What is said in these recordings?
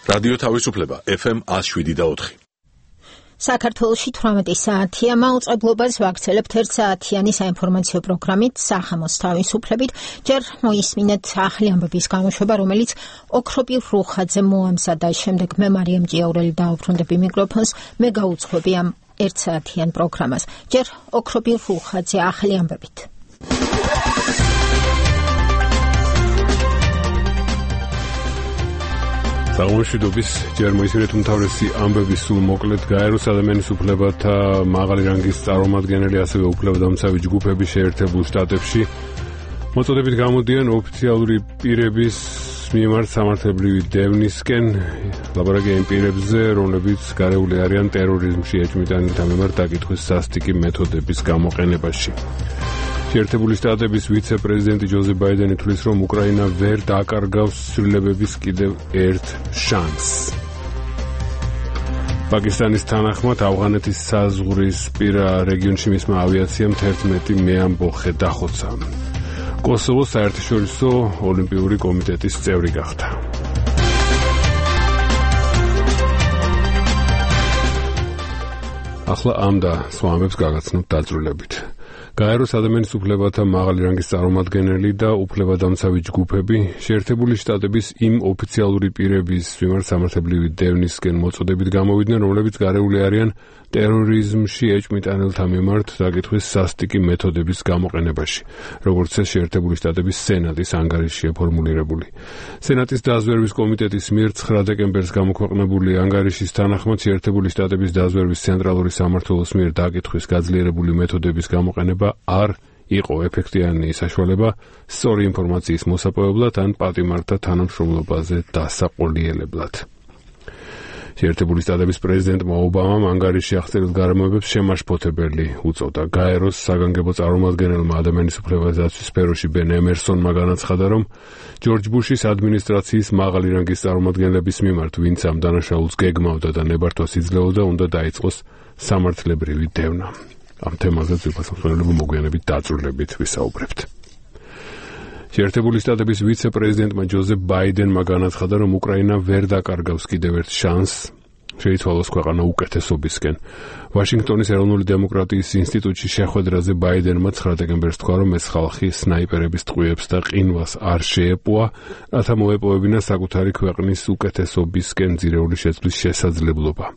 რადიო თავისუფლება FM 107.4. საქართველოში 18 საათია, მაუწყებლობას ვაგრძელებთ 1 საათიანი საინფორმაციო პროგრამით სახამოს თავისუფლებით. ჯერ მოისმინეთ ახალი ამბების გამოშვება, რომელიც ოქროპირ რუხაძე მოამზადა. შემდეგ მე მარიამ ჭიაურელი დაუბრუნდები მიკროფონს, მე გაუძღვები ამ 1 საათიან პროგრამას. ჯერ ოქროპირ რუხაძე ახალი ამბებით. საღამოშვიდობის ჯერ მოისმინეთ უმთავრესი ამბების სულ მოკლედ. გაეროს ადამიანის უფლებათა მაღალი რანგის წარმომადგენელი, ასევე უფლებადამცავი ჯგუფები შეერთებულ შტატებში მოწოდებით გამოდიან ოფიციალური პირების მიმართ სამართლებრივი დევნისკენ. ლაპარაკია იმ პირებზე, რომლებიც გარეული არიან ტერორიზმში ეჭვმიტანილთა მიმართ დაკითხვის სასტიკი მეთოდების გამოყენებაში. შეერთებული შტატების ვიცე-პრეზიდენტი ჯოზეფ ბაიდენი თვლის, რომ უკრაინა ვერ დააკარგავს ცვლილებების კიდევ ერთ შანსს. პაკისტანის თანახმად ავღანეთის საზღვრისპირა რეგიონში მისმა ავიაციამ 11 მეამბოხე დახოცა. კოსოვო საერთაშორისო ოლიმპიური კომიტეტის წევრი გახდა. ახლა ამ და სხვა ამბებს გაგაცნობთ დაწვრილებით. გაეროს ადამიანის უფლებათა მაღალი რანგის წარმომადგენელი და უფლებადამცავი ჯგუფები შეერთებული შტატების იმ ოფიციალური პირების მიმართ სამართლებრივი დევნისკენ მოწოდებით გამოვიდნენ, რომლებიც გარეული არიან ტერორიზმში ეჭვმიტანილთა მიმართ დაკითხვის სასტიკი მეთოდების გამოყენებაში, როგორც ეს შეერთებული შტატების სენატის ანგარიშია ფორმულირებული. სენატის დაზვერვის კომიტეტის მიერ 9 დეკემბერს გამოქვეყნებული ანგარიშის თანახმად შეერთებული შტატების დაზვერვის ცენტრალური სამმართველოს მიერ დაკითხვის გაძლიერებული მეთოდების გამოყენება არ იყო ეფექტიანი საშუალება სწორი ინფორმაციის მოსაპოვებლად ან პატიმართა თანამშრომლობაზე დასაყრდნილებლად. შეერთებული შტატების პრეზიდენტმა ობამამ ანგარიშში აღწერილ გარემოებებს შემაშფოთებელი უწოდა. გაეროს საგანგებო წარმომადგენელმა ადამიანის უფლებათა დაცვის სფეროში ბენ ემერსონმა განაცხადა, რომ ჯორჯ ბუშის ადმინისტრაციის მაღალი რანგის წარმომადგენლების მიმართ, ვინც ამ დანაშაულს გეგმავდა და ნებართვას იძლეოდა, უნდა დაიწყოს სამართლებრივი დევნა. ამ თემაზე ძირფასმხმელები მოგვიანებით დაწვრილებით ვისაუბრებთ. შეერთებული შტატების ვიცე-პრეზიდენტმა ჯოზეფ ბაიდენმა განაცხადა, რომ უკრაინა ვერ დაკარგავს კიდევ ერთ შანსს შეიცვალოს ქვეყანა უკეთესობისკენ. ვაშინგტონის ეროვნული დემოკრატიის ინსტიტუტში შეხვედრაზე ბაიდენმა 9 დეკემბერს თქვა, რომ ეს ხალხი სნაიპერების ტყვიებს და ყინვას არ შეეპოვა, რათა მოეპოვებინა საკუთარი ქვეყნის უკეთესობისკენ ძირეული შეცვლის შესაძლებლობა.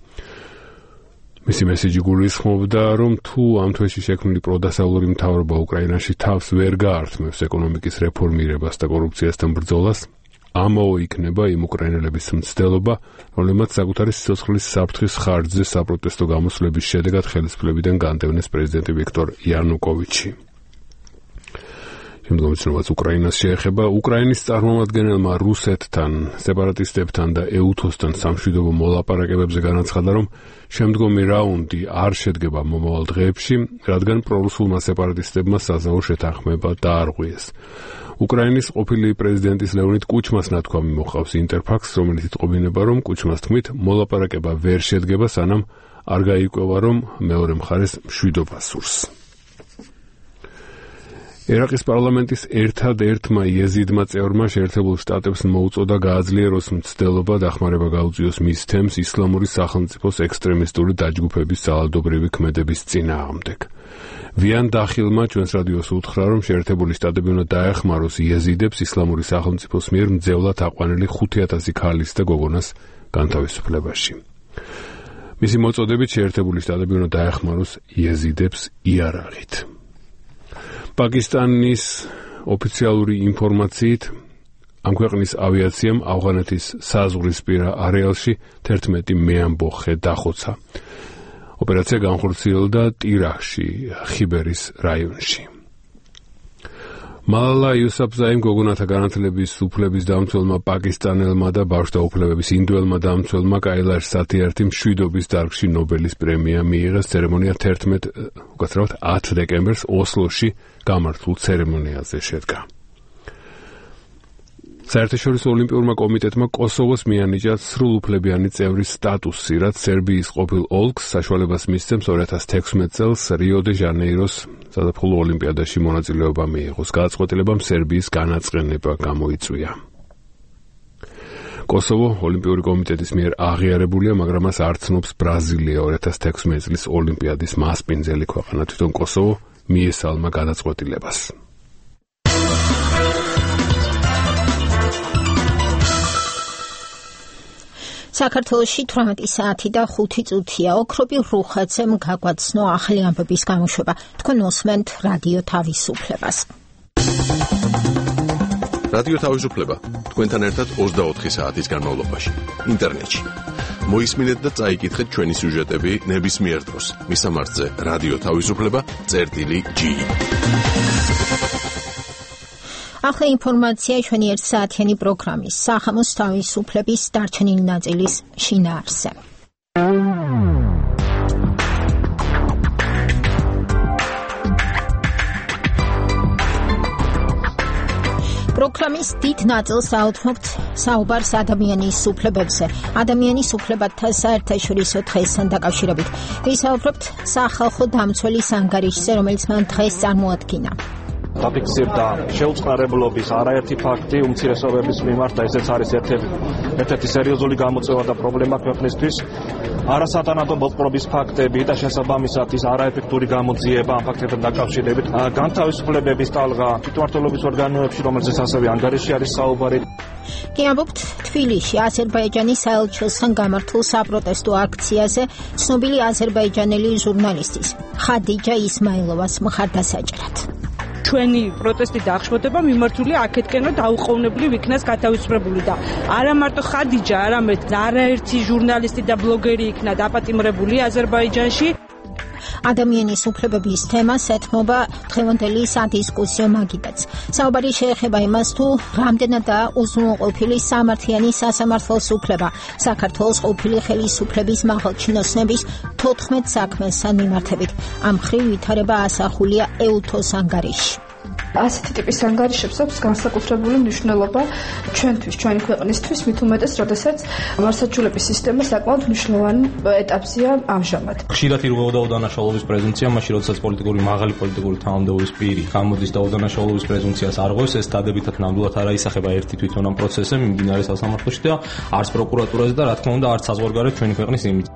მისი მესიჯი გულისხმობდა, რომ თუ ამ თვეში შექმნილი პროდასავლური მთავრობა უკრაინაში თავს ვერ გაართმევს ეკონომიკის რეფორმირებას და კორუფციასთან ბრძოლას, ამაო იქნება იმ უკრაინელების მცდელობა, რომლებმაც საკუთარი სიცოცხლის საფრთხის ხარჯზე საპროტესტო გამოსვლების შედეგად ხელისუფლებიდან განდევნეს პრეზიდენტი ვიქტორ იანუკოვიჩი. შემდგომი ცნობაც უკრაინას შეეხება. უკრაინის წარმომადგენელმა რუსეთთან, სეპარატისტებთან და ეუთოსთან სამშვიდობო მოლაპარაკებებზე განაცხადა, რომ შემდგომი რაუნდი არ შედგება მომავალ დღეებში, რადგან პრორუსულმა სეპარატისტებმა საზავო შეთანხმება დაარღვიეს. უკრაინის ყოფილი პრეზიდენტის ლეონიდ კუჩმას ნათქვამი მოჰყავს ინტერფაქსს, რომელიც იტყობინება, რომ კუჩმას თქმით, მოლაპარაკება ვერ შედგება, სანამ არ გაირკვევა, რომ მეორე მხარეს მშვიდობა სურს. ერაყის პარლამენტის ერთადერთმა იეზიდმა წევრმა შეერთებულ შტატებს მოუწოდა გააძლიეროს მცდელობა დახმარება გაუწიოს მის თემს ისლამური სახელმწიფოს ექსტრემისტული დაჯგუფების ძალადობრივი ქმედების წინააღმდეგ. ვიან დახილმა ჩვენს რადიოს უთხრა, რომ შეერთებული შტატები უნდა დაეხმაროს იეზიდებს ისლამური სახელმწიფოს მიერ მძევლად აყვანილი 5,000 ქალის და გოგონას განთავისუფლებაში. მისი მოწოდებით შეერთებული შტატები უნდა დაეხმაროს იეზიდებს იარაღით. პაკისტანის ოფიციალური ინფორმაციით ამ ქვეყნის ავიაციამ ავღანეთის საზღვრისპირა არეალში 11 მეამბოხე დახოცა. ოპერაცია განხორციელდა ტირაჰში, ხიბერის რაიონში. მალალა იუსაფზაიმ გოგონათა განათლების უფლების დამცველმა პაკისტანელმა და ბავშვთა უფლებების ინდოელმა დამცველმა კაილაშ სათიერთი მშვიდობის დარგში ნობელის პრემია მიიღეს. ცერემონია 10 დეკემბერს ოსლოში გამართულ ცერემონიაზე შედგა. საერთაშორისო ოლიმპიურმა კომიტეტმა კოსოვოს მიანიჭა სრულუფლებიანი წევრის სტატუსი, რაც სერბიის ყოფილ ოლქს საშუალებას მისცემს 2016 წელს რიო-დე-ჟანეიროს საზაფხულო ოლიმპიადაში მონაწილეობა მიიღოს. გადაწყვეტილებამ სერბიის განაწყენება გამოიწვია. კოსოვო ოლიმპიური კომიტეტის მიერ აღიარებულია, მაგრამ მას არ ცნობს ბრაზილია 2016 წლის ოლიმპიადის მასპინძელი ქვეყანა. თვითონ კოსოვო მიესალმა გადაწყვეტილებას. საქართველოში 18 საათი და 5 წუთია. ოქრობი რუხაცემ გაგვაცნო ახალი ამბების გამოშვება. თქვენ უსმენთ რადიო თავისუფლებას. რადიო თავისუფლება თქვენთან ერთად 24 საათის განმავლობაში ინტერნეტში. მოისმინეთ და წაიკითხეთ ჩვენი სიუჟეტები ნებისმიერ დროს. მისამართზე რადიო თავისუფლება.gi. ახლა ინფორმაცია ჩვენი 1 საათიანი პროგრამის სახამოს თავისუფლების დარჩენილი ნაწილის შინაარსზე. პროგრამის დიდ ნაწილს ავთმობთ საუბარს ადამიანის უფლებებზე. ადამიანის უფლებათა საერთაშორისო დღესთან დაკავშირებით. ვისაუბრებთ სახალხო დამცველის ანგარიშზე, რომელიც მან დღეს წარმოადგინა. დაფიქსირდა შეუწყნარებლობის არაერთი ფაქტი უმცირესობების მიმართ და ესეც არის ერთ-ერთი სერიოზული გამოწვევა და პრობლემა ქვეყნისთვის. არასათანადო მოპყრობის ფაქტები და შესაბამისად ის არაეფექტური გამოძიება ამ ფაქტებთან დაკავშირებით განთავისუფლებების ტალღა თვითმმართველობის ორგანოებში, რომელზეც ასევე ანგარიში არის საუბარი. კი ამბობთ თბილისში აზერბაიჯანის საელჩოსთან გამართულ საპროტესტო აქციაზე ცნობილი აზერბაიჯანელი ჟურნალისტის ხადიჯა ისმაილოვას მხარდასაჭრად. ჩვენი პროტესტი და აღშფოთება მიმართული აქეთკენო დაუყოვნებლივ იქნას გათავისუფლებული და არა მარტო ხადიჯა, არამედ არაერთი ჟურნალისტი და ბლოგერი იქნა დაპატიმრებული აზერბაიჯანში. ადამიანის უფლებების თემას ეთმობა დღევანდელი სადისკუსიო მაგიდაც. საუბარი შეეხება იმას, თუ რამდენადაა უზრუნველყოფილი სამართლიანი სასამართლოს უფლება საქართველოს ყოფილი ხელისუფლების მაღალჩინოსნების 14 საქმესთან მიმართებით. ამ მხრივ ვითარება ასახულია ეუთოს ანგარიში. ასეთი ტიპის ანგარიშებს აქვს განსაკუთრებული მნიშვნელობა ჩვენთვის, ჩვენი ქვეყნისთვის, მით უმეტეს, როდესაც მართლმსაჯულების სისტემა საკმაოდ მნიშვნელოვანი ეტაპზეა ამჟამად. ხშირად ირღვეოდა უდანაშაულობის პრეზუმპცია, მაშინ როდესაც მაღალი პოლიტიკური თანამდებობის პირი გამოდის და უდანაშაულობის პრეზუმპციას არღვევს, ეს დადებითად ნამდვილად არ აისახება ერთი თვითონ ამ პროცესზე მიმდინარე სასამართლოში და არც პროკურატურაზე და რა თქმა უნდა არც საზღვარგარეთ ჩვენი ქვეყნის იმიჯი.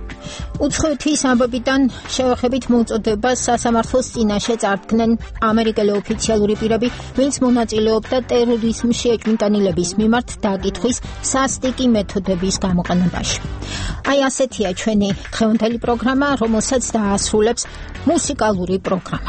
უცხოეთის ამბებიდან შევეხებით მოუწოდებას სასამართლოს წინაშე წარდგნენ ამერიკელი ოფიციალური პირები, ვინც მონაწილეობდა ტერორიზმში ეჭვმიტანილების მიმართ დაკითხვის სასტიკი მეთოდების გამოყენებაში. აი ასეთია ჩვენი დღევანდელი პროგრამა, რომელსაც დაასრულებს მუსიკალური პროგრამა.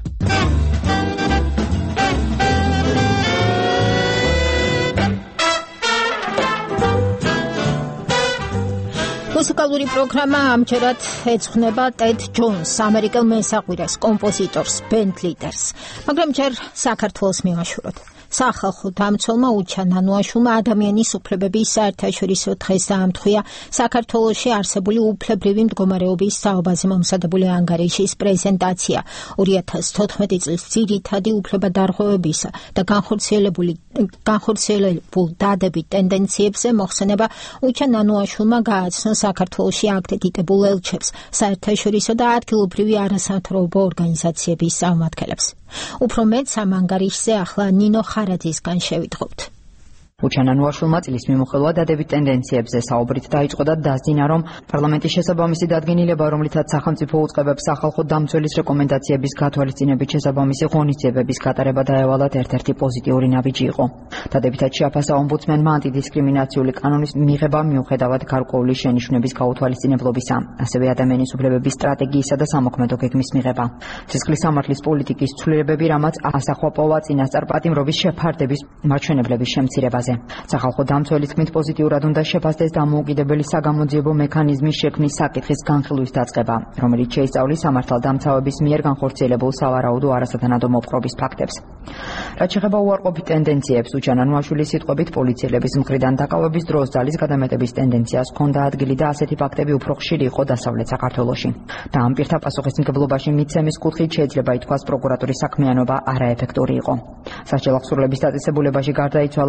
მუსიკალური პროგრამა ამჯერად ეძღვნება ტედ ჯონს, ამერიკელ მესაყვირეს, კომპოზიტორს, ბენდ ლიდერს. მაგრამ ჯერ საქართველოს მივაშუროთ. სახალხო დამცველმა უჩა ნანუაშვილმა ადამიანის უფლებების საერთაშორისო დღეს დაამტყვია საქართველოში არსებული უფლებრივი მდგომარეობის საუბაზე მომზადებული ანგარიშის პრეზენტაცია 2014 წლის ძირითადი უფლებადარღვევებისა და განხორციელებულ დადებით ტენდენციებზე მოხსენება უჩა ნანუაშვილმა გააცნო საქართველოში აკრედიტებულ ელჩებს, საერთაშორისო და ადგილობრივი არასამთავრობო ორგანიზაციების წარმომადგენლებს. უფრო მეტს ამ ანგარიშზე ახლა ნინო ხარაძისგან შევიტყობთ. უჩანანუაშვილმა წლის მიმოხილვა დადებით ტენდენციებზე საუბრით დაიწყო და დასძინა, რომ პარლამენტის შესაბამისი დადგენილება, რომლითაც სახელმწიფო უწყებებს სახალხო დამცველის რეკომენდაციების გათვალისწინებით შესაბამისი ღონისძიებების გატარება დაევალათ ერთ-ერთი პოზიტიური ნაბიჯი იყო. დადებითად შეაფასა ომბუდსმენმა ანტიდისკრიმინაციული კანონის მიღება მიუხედავად გარკვეული შენიშვნების გაუთვალისწინებლობისა, ასევე ადამიანის უფლებების სტრატეგიისა და სამოქმედო გეგმის მიღება. სისხლის სამართლის პოლიტიკის ცვლილებები, რამაც ასახვა პოვა წინასწარ პატიმრობის შეფარდების მაჩვენებლების შემცირებაზე. სახალხო დამცველი თქმით პოზიტიურად უნდა შეფასდეს დამოუკიდებელი საგამოძიებო მექანიზმის შექმნის საკითხის განხილვის დაწყება, რომელიც შეისწავლის სამართალდამცავების მიერ განხორციელებულ სავარაუდო არასათანადო მოპყრობის ფაქტებს. რაც შეეხება უარყოფით ტენდენციებს, უჩანანუაშვილის სიტყვებით პოლიციელების მხრიდან დაკავების დროს ძალის გადამეტების ტენდენციას ჰქონდა ადგილი და ასეთი ფაქტები უფრო ხშირი იყო დასავლეთ საქართველოში. და ამ პირთა პასუხისმგებლობაში მიცემის კუთხით შეიძლება ითქვას პროკურატურის საქმიანობა არაეფექტური იყო. სასჯელ აღსრულების დაწესებულებაში გარდაიცვალა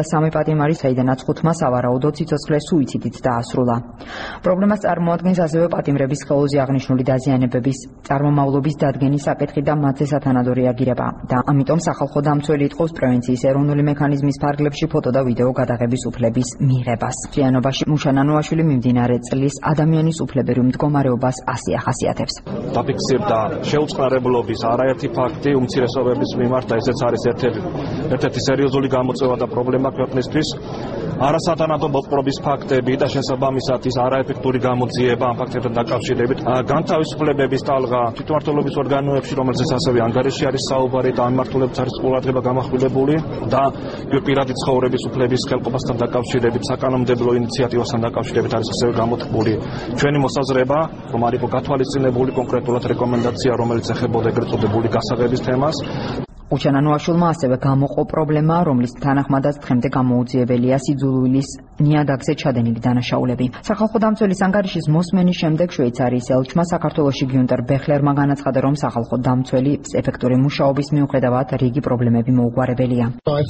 3 პატიმარი, საიდანაც 5-მა სავარაუდოდ სიცოცხლე სუიციდით დაასრულა. პრობლემას წარმოადგენს ასევე პატიმრების სხეულზე აღნიშნული დაზიანებების წარმომავლობის დადგენის საკითხი და მათზე სათანადო რეაგირება და ამიტომ სახალხო დამცველი ითხოვს პრევენციის ეროვნული მექანიზმის ფარგლებში ფოტო და ვიდეო გადაღების უფლების მიღებას. მთლიანობაში მუშა ნანუაშვილი მიმდინარე წლის ადამიანის უფლებერულ მდგომარეობას ასე ახასიათებს. დაფიქსირდა შეუწყნარებლობის არაერთი ფაქტი უმცირესობების მიმართ და ესეც არის ერთ-ერთი სერიოზული გამოწვევა და პრობლემა ქვეყნისთვის. არასათანადო მოპყრობის ფაქტები და შესაბამისად ის არაეფექტური გამოძიება ამ ფაქტებთან დაკავშირებით, განთავისუფლებების ტალღა თვითმმართველობის ორგანოებში, რომელზეც ასევე ანგარიში არის საუბარი და ამ მმართველებს არის ყურადღება გამახვილებული და პირადი ცხოვრების უფლების ხელყოფასთან დაკავშირებით, საკანონმდებლო ინიციატივასთან დაკავშირებით არის ასევე გამოთქმული ჩვენი მოსაზრება, რომ არ იყო გათვალისწინებული კონკრეტულად რეკომენდაცია, რომელიც ეხებოდა ეგრეთ წოდებული გასაღების თემას. უჩანანოაშვილმა ასევე გამოყო პრობლემა, რომლის თანახმადაც დღემდე გამოუძიებელია სიძულვილის ნიადაგზე ჩადენილი დანაშაულები. სახალხო დამცველის ანგარიშის მოსმენის შემდეგ შვეიცარიის ელჩმა საქართველოში გიუნტერ ბეხლერმა განაცხადა, რომ სახალხო დამცველი ეფექტური მუშაობის მიუხედავად რიგი პრობლემები მოუგვარებელია.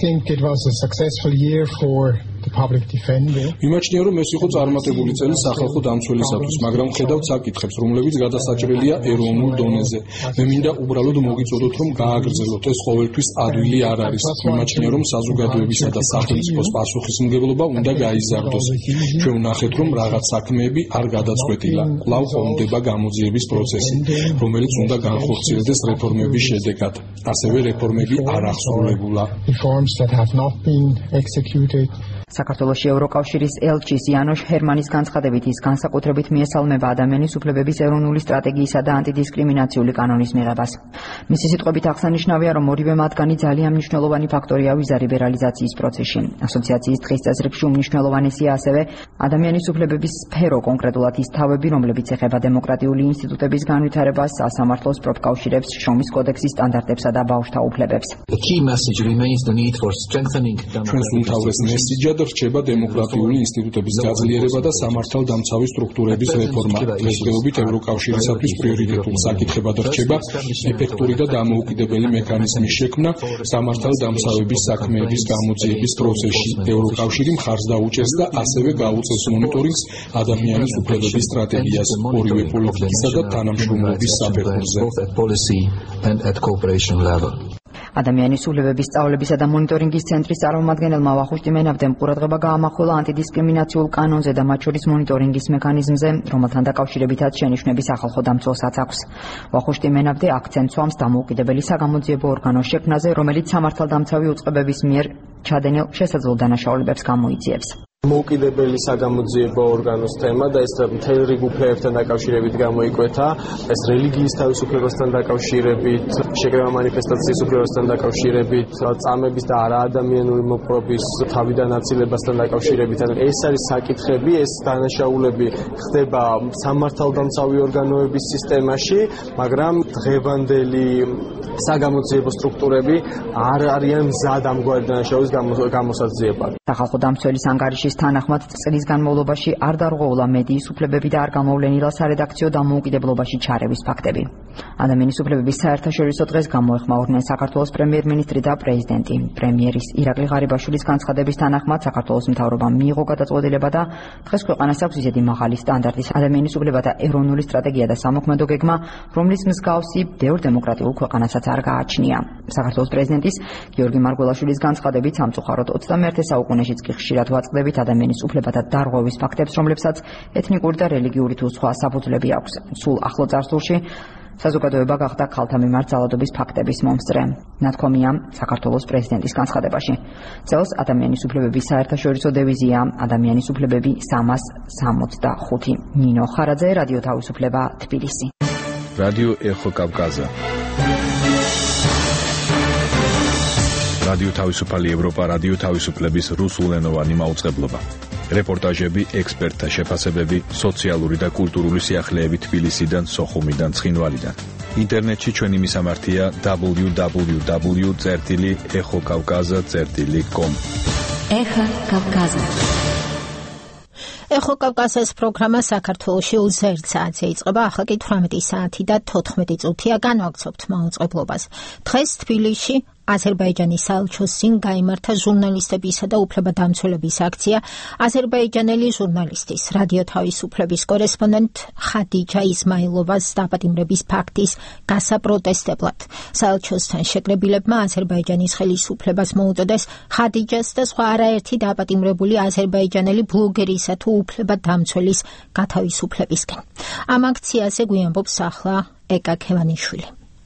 მიმაჩნია, რომ ეს იყო წარმატებული წელი სახალხო დამცველისათვის, მაგრამ ხედავთ საკითხებს, რომლებიც გადასაჭრელია ეროვნულ დონეზე. მე მინდა უბრალოდ მოგიწოდოთ, რომ გააგრძელოთ ეს ყოველთვის ადვილი არ არის. მიმაჩნია, რომ საზოგადოებისა და სახელმწიფოს პასუხისმგებლობა უნდა გაიზარდოს. ჩვენ ვნახეთ, რომ რაღაც საქმეები არ გადაწყვეტილა. კვლავ ხონდება გამოძიების პროცესი, რომელიც უნდა განხორციელდეს რეფორმების შედეგად. ასევე რეფორმები არ აღსრულებულა. საქართველოში ევროკავშირის ელჩის იანოშ ჰერმანის განცხადებით ის განსაკუთრებით მიესალმება ადამიანის უფლებების ეროვნული სტრატეგიისა და ანტიდისკრიმინაციული კანონის მიღებას. მისი სიტყვებით აღსანიშნავია, რომ ორივე მათგანი ძალიან მნიშვნელოვანი ფაქტორია ვიზა ლიბერალიზაციის პროცესში. ასოციაციის დღის წესრიგში უმნიშვნელოვანესია ასევე ადამიანის უფლებების სფერო, კონკრეტულად ის თავები, რომლებიც ეხება დემოკრატიული ინსტიტუტების განვითარებას, სასამართლოს, პროფკავშირებს, შრომის კოდექსის სტანდარტებსა და ბავშვთა უფლებებს. ჩვენს უმთავრეს მესიჯად რჩება დემოკრატიული ინსტიტუტების გაძლიერება და სამართალდამცავი სტრუქტურების რეფორმა. დღესდღეობით ევროკავშირისათვის პრიორიტეტულ საკითხებად რჩება ეფექტური და დამოუკიდებელი მექანიზმის შექმნა სამართალდამცავების საქმეების გამოძიების პროცესში. ევროკავშირი მხარს დაუჭერს და ასევე გაუწევს მონიტორინგს ადამიანის უფლებების სტრატეგიას ორივე პოლიტიკისა და თანამშრომლობის საფეხურზე. ადამიანის უფლებების სწავლებისა და მონიტორინგის ცენტრის წარმომადგენელმა ვახუშტი მენაბდემ ყურადღება გაამახვილა ანტიდისკრიმინაციულ კანონზე და მათ შორის მონიტორინგის მექანიზმზე, რომელთან დაკავშირებითაც შენიშვნები სახალხო დამცველსაც აქვს. ვახუშტი მენაბდე აქცენტს სვამს დამოუკიდებელი საგამოძიებო ორგანოს შექმნაზე, რომელიც სამართალდამცავი უწყებების მიერ ჩადენილ შესაძლო დანაშაულებებს გამოიძიებს. მოუკიდებელი საგამოძიებო ორგანოს თემა და ეს მთელ რიგ უფლებებთან დაკავშირებით გამოიკვეთა, ეს რელიგიის თავისუფლებასთან დაკავშირებით, შეკრება მანიფესტაციის უფლებასთან დაკავშირებით, წამების და არაადამიანური მოპყრობის თავიდან აცილებასთან დაკავშირებით. ეს არის საკითხები, ეს დანაშაულები ხდება სამართალდამცავი ორგანოების სისტემაში, მაგრამ დღევანდელი საგამოძიებო სტრუქტურები არ არიან მზად ამგვარი დანაშაულის გამოსაძიებად. სახალხო დამცველის ანგარიშის თანახმად წლის განმავლობაში არ დარღვეულა მედიის უფლებები და არ გამოვლენილა სარედაქციო დამოუკიდებლობაში ჩარევის ფაქტები. ადამიანის უფლებების საერთაშორისო დღეს გამოეხმაურნენ საქართველოს პრემიერ-მინისტრი და პრეზიდენტი. პრემიერის ირაკლი ღარიბაშვილის განცხადების თანახმად საქართველოს მთავრობამ მიიღო გადაწყვეტილება და დღეს ქვეყანას აქვს ისეთი მაღალი სტანდარტის ადამიანის უფლებათა ეროვნული სტრატეგია და სამოქმედო გეგმა, რომლის მსგავსი ბევრ დემოკრატიულ ქვეყანასაც არ გააჩნია. საქართველოს პრეზიდენტის გიორგი მარგველაშვილის განცხადებით სამწუხაროდ 21 საუკუნეშიც კი ხშირად ვაწყდებით ადამიანის უფლებათა დარღვევის ფაქტებს, რომლებსაც ეთნიკური და რელიგიური თუ სხვა საფუძვლები აქვს. სულ ახლო წარსულში საზოგადოება გახდა ქალთა მიმართ ძალადობის ფაქტების მომსწრე. ნათქვამია საქართველოს პრეზიდენტის განცხადებაში. წელს ადამიანის უფლებების საერთაშორისო დევიზია ადამიანის უფლებები 365. ნინო ხარაძე, რადიო თავისუფლება, თბილისი. რადიო ეხო კავკაზა. რადიო თავისუფალი ევროპა, რადიო თავისუფლების რუსულენოვანი მაუწყებლობა. რეპორტაჟები, ექსპერტთა შეფასებები, სოციალური და კულტურული სიახლეები თბილისიდან, სოხუმიდან, ცხინვალიდან. ინტერნეტში ჩვენი მისამართია www.ეხოკავკაზა.com. ეხა კავკაზა. ეხო კავკაზას პროგრამა საქართველოში 21 საათზე იწყება, ახლა კი 18 საათი და 14 წუთია განვაგრძობთ მაუწყებლობას. დღეს თბილისში აზერბაიჯანის საელჩოს წინ გაიმართა ჟურნალისტებისა და უფლებადამცველების აქცია აზერბაიჯანელი ჟურნალისტის, რადიო თავისუფლების კორესპონდენტ ხადიჯა ისმაილოვას დაპატიმრების ფაქტის გასაპროტესტებლად. საელჩოსთან შეკრებილებმა აზერბაიჯანის ხელისუფლებას მოუწოდეს ხადიჯას და სხვა არაერთი დაპატიმრებული აზერბაიჯანელი ბლოგერისა თუ უფლებადამცველის გათავისუფლებისკენ. ამ აქციაზე გვიანბობს ახლა ეკა ქევანიშვილი.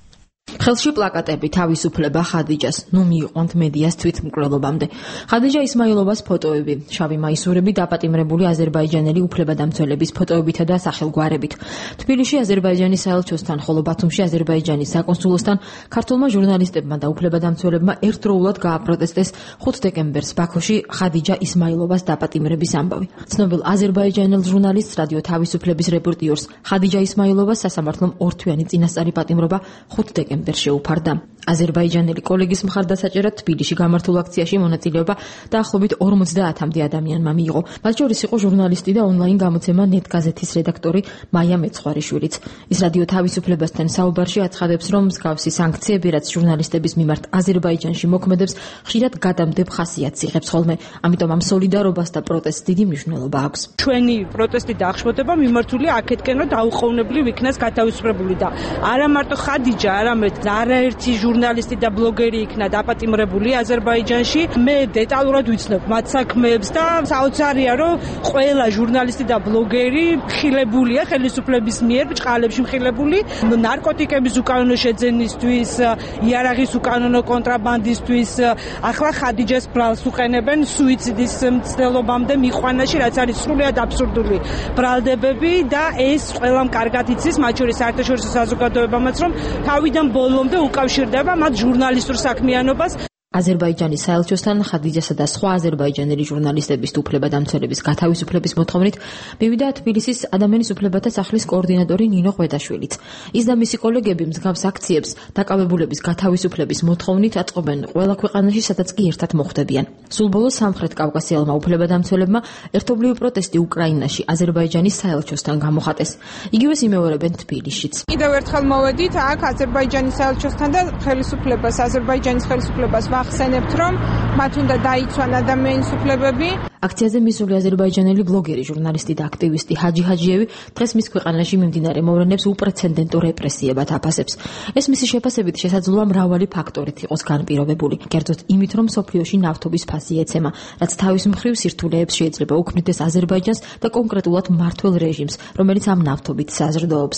ხელში პლაკატები თავისუფლება ხადიჯას, ნუ მიიყვანთ მედიას თვითმკვლელობამდე. ხადიჯა ისმაილოვას ფოტოები, შავი მაისურები დაპატიმრებული აზერბაიჯანელი უფლებადამცველების ფოტოებითა და სახელგვარებით. თბილისში აზერბაიჯანის საელჩოსთან, ხოლო ბათუმში აზერბაიჯანის საკონსულოსთან ქართულმა ჟურნალისტებმა და უფლებადამცველებმა ერთდროულად გააპროტესტეს 5 დეკემბერს ბაქოში ხადიჯა ისმაილოვას დაპატიმრების ამბავი. ცნობილ აზერბაიჯანელ ჟურნალისტს, რადიო თავისუფლების რეპორტიორს ხადიჯა ისმაილოვას სასამართლომ ორთვიანი წინასწარი პატიმრობა 5 დეკემბერს შეუფარდა. აზერბაიჯანელი კოლეგის მხარდასაჭერად თბილისში გამართულ აქციაში მონაწილეობა დაახლოებით 50-მდე ადამიანმა მიიღო. მათ შორის იყო ჟურნალისტი და ონლაინ გამოცემა ნეტ გაზეთის რედაქტორი მაია მეცხვარიშვილიც. ის რადიო თავისუფლებასთან საუბარში აცხადებს, რომ მსგავსი სანქციები, რაც ჟურნალისტების მიმართ აზერბაიჯანში მოქმედებს, ხშირად გადამდებ ხასიათს იღებს ხოლმე. ამიტომ ამ სოლიდარობას და პროტესტს დიდი მნიშვნელობა აქვს. ჩვენი პროტესტი და აღშფოთება მიმართული აქეთკენ, რომ დაუყოვნებლივ იქნას გათავისუფლებული და არა მარტო ხადიჯა, არამედ არაერთი ჟურნალისტი და ბლოგერი იქნა დაპატიმრებული აზერბაიჯანში. მე დეტალურად ვიცნობ მათ საქმეებს და საოცარია, რომ ყველა ჟურნალისტი და ბლოგერი ხილებულია ხელისუფლების მიერ ბჭყალებში მხილებული ნარკოტიკების უკანონო შეძენისთვის, იარაღის უკანონო კონტრაბანდისთვის. ახლა ხადიჯას ბრალს უყენებენ სუიციდის მცდელობამდე მიყვანაში, რაც არის სრულიად აბსურდული ბრალდებები და ეს ყველამ კარგად იცის, მათ შორის საერთაშორისო საზოგადოებამაც, რომ თავიდან ბოლომდე უკავშირდება მათ ჟურნალისტურ საქმიანობას. აზერბაიჯანის საელჩოსთან ხადიჯასა და სხვა აზერბაიჯანელი ჟურნალისტების თუ უფლებადამცველების გათავისუფლების მოთხოვნით მივიდა თბილისის ადამიანის უფლებათა სახლის კოორდინატორი ნინო ღვედაშვილიც. ის და მისი კოლეგები მსგავს აქციებს დაკავებულების გათავისუფლების მოთხოვნით აწყობენ ყველა ქვეყანაში, სადაც კი ერთად მოხვდებიან. სულ ბოლოს სამხრეთ კავკასიელმა უფლებადამცველებმა ერთობლივი პროტესტი უკრაინაში აზერბაიჯანის საელჩოსთან გამოხატეს. იგივეს იმეორებენ თბილისშიც. კიდევ ერთხელ მოვედით აქ აზერბაიჯანის საელჩოსთან და აზერბაიჯანის ხელისუფლებას ახსენებთ, რომ მათ უნდა დაიცვან ადამიანის უფლებები. აქციაზე მისული აზერბაიჯანელი ბლოგერი, ჟურნალისტი და აქტივისტი ჰაჯი ჰაჯიევი დღეს მის ქვეყანაში მიმდინარე მოვლენებს უპრეცედენტო რეპრესიებად აფასებს. ეს მისი შეფასებით შესაძლოა მრავალი ფაქტორით იყოს განპირობებული, კერძოდ იმით, რომ სოფლიოში ნავთობის ფასი ეცემა, რაც თავის მხრივ სირთულეებს შეიძლება უქმნიდეს აზერბაიჯანს და კონკრეტულად მმართველ რეჟიმს, რომელიც ამ ნავთობით საზრდოობს.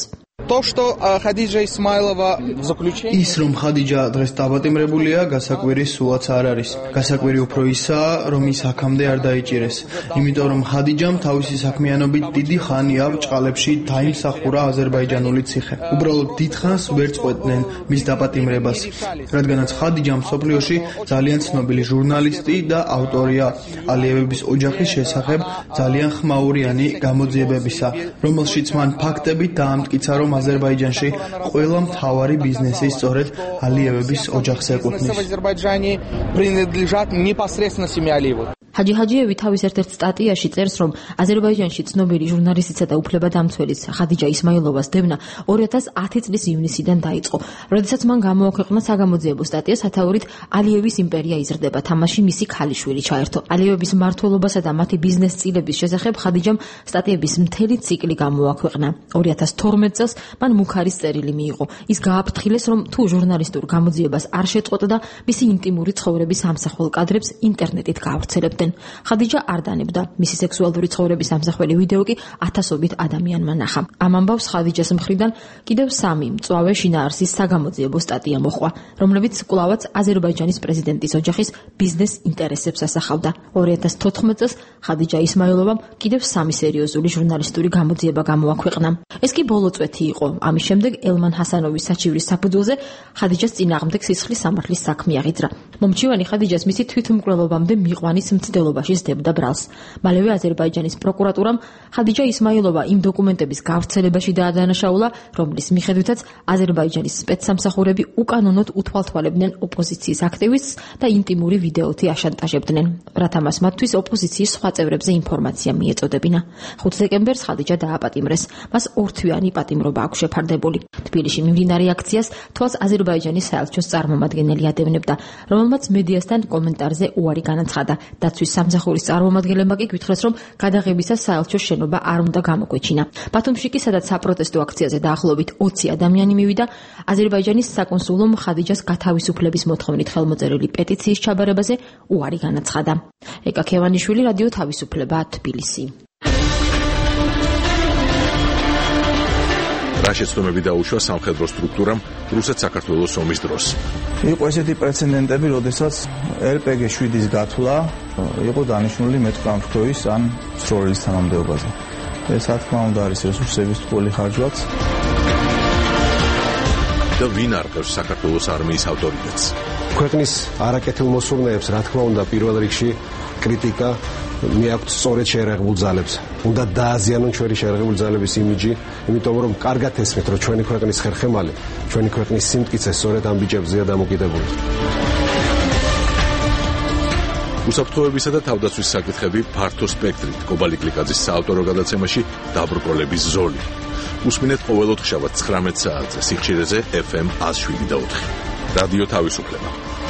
ის რომ ხადიჯა დღეს დაპატიმრებულია, გასაკვირი სულაც არ არის. გასაკვირი უფრო ისაა, რომ ის აქამდე არ დაიჭირეს. იმიტომ რომ ხადიჯამ თავისი საქმიანობით დიდი ხანია ბჭყალებში დაიმსახურა აზერბაიჯანული ციხე. უბრალოდ დიდხანს ვერ წყვეტდნენ მის დაპატიმრებას, რადგანაც ხადიჯა მსოფლიოში ძალიან ცნობილი ჟურნალისტი და ავტორია ალიევების ოჯახის შესახებ ძალიან ხმაურიანი გამოძიებებისა, რომელშიც მან ფაქტებით დაამტკიცა, რომ აზერბაიჯანში ყველა მთავარი ბიზნესი სწორედ ალიევების ოჯახს ეკუთვნის. ჰაჯი ჰაჯიევი თავის ერთ-ერთ სტატიაში წერს, რომ აზერბაიჯანში ცნობილი ჟურნალისტისა და უფლებადამცველის ხადიჯა ისმაილოვას დევნა 2010 წლის ივნისიდან დაიწყო, როდესაც მან გამოაქვეყნა საგამოძიებო სტატია სათაურით ალიევის იმპერია იზრდება, თამაში მისი ქალიშვილი ჩაერთო. ალიევების მმართველობასა და მათი ბიზნეს წილების შესახებ ხადიჯამ სტატიების მთელი ციკლი გამოაქვეყნა. 2012 წელს მან მუქარის წერილი მიიღო. ის გააფრთხილეს, რომ თუ ჟურნალისტურ გამოძიებას არ შეწყვეტდა, მისი ინტიმური ცხოვრების ამსახველ კადრებს ინტერნეტით გაავრცელებდნენ. ხადიჯა არ დანებდა. მისი სექსუალური ცხოვრების ამსახველი ვიდეო კი ათასობით ადამიანმა ნახა. ამ ამბავს ხადიჯას მხრიდან კიდევ 3 მწვავე შინაარსის საგამოძიებო სტატია მოჰყვა, რომლებიც კვლავაც აზერბაიჯანის პრეზიდენტის ოჯახის ბიზნეს ინტერესებს ასახავდა. 2014 წელს ხადიჯა ისმაილოვამ კიდევ 3 სერიოზული ჟურნალისტური გამოძიება გამოაქვეყნა. ეს კი ბოლო წვეთი იყო. ამის შემდეგ ელმან ჰასანოვის საჩივრის საფუძველზე ხადიჯას წინააღმდეგ სისხლის სამართლის საქმე აღიძრა. მომჩივანი ხადიჯას მისი თვითმკვლელობამდე მიყვანის მცდელობაში სდებდა ბრალს. მალევე აზერბაიჯანის პროკურატურამ ხადიჯა ისმაილოვა იმ დოკუმენტების გავრცელებაში დაადანაშაულა, რომლის მიხედვითაც აზერბაიჯანის სპეცსამსახურები უკანონოდ უთვალთვალებდნენ ოპოზიციის აქტივისტს და ინტიმური ვიდეოთი აშანტაჟებდნენ. რათა მათთვის ოპოზიციის სხვა წევრებზე ინფორმაცია მიეწოდებინა. 5 დეკემბერს ხადიჯა დააპატიმრეს. მას ორთვიანი პატიმრობა აქვს შეფარდებული. თბილისში მიმდინარე აქციას თვალს აზერბაიჯანის საელჩოს წარმომადგენელი ადევნებდა, რომელმაც მედიასთან კომენტარზე უარი განაცხადა. დაცვის სამსახურის წარმომადგენლებმა კი გვითხრეს, რომ გადაღებისას საელჩოს შენობა არ უნდა გამოკვეჩინა. ბათუმში კი, სადაც საპროტესტო აქციაზე დაახლოებით 20 ადამიანი მივიდა, აზერბაიჯანის საკონსულომ ხადიჯას გათავისუფლების მოთხოვნით ხელმოწერილი პეტიციის ჩაბარებაზე უარი განაცხადა. ეკა ქევანიშვილი, რადიო თავისუფლება, თბილისი. რა შეცდომები დაუშვა სამხედრო სტრუქტურამ რუსეთ-საქართველოს ომის დროს. იყო ესეთი პრეცედენტები, როდესაც RPG 7-ის გათვლა იყო დანიშნული მეტყამფრთოის ან სროლის თანამდებობაზე. ეს რა თქმა უნდა არის რესურსების თვალი ხარჯვაც. და ვინ არყევს საქართველოს არმიის ავტორიტეტს? ქვეყნის არაკეთილ მოსურნეებს, რა თქმა უნდა, პირველ რიგში კრიტიკა მიაქვთ სწორედ შეერაღებულ ძალებს. უნდა დააზიანონ ჩვენი შეერაღებული ძალების იმიჯი, იმიტომ რომ კარგად ესმით, რომ ჩვენი ქვეყნის ხერხემალი, ჩვენი ქვეყნის სიმტკიცე სწორედ ამ ბიჭებზეა დამოკიდებული. უსაფრთხოებისა და თავდაცვის საკითხები ფართო სპექტრით კობალი კლიკაძის საავტორო გადაცემაში დაბრკოლების ზოლი. უსმინეთ ყოველ ოთხშაბათს 19 საათზე სიხშირეზე FM 107.4. რადიო თავისუფლება.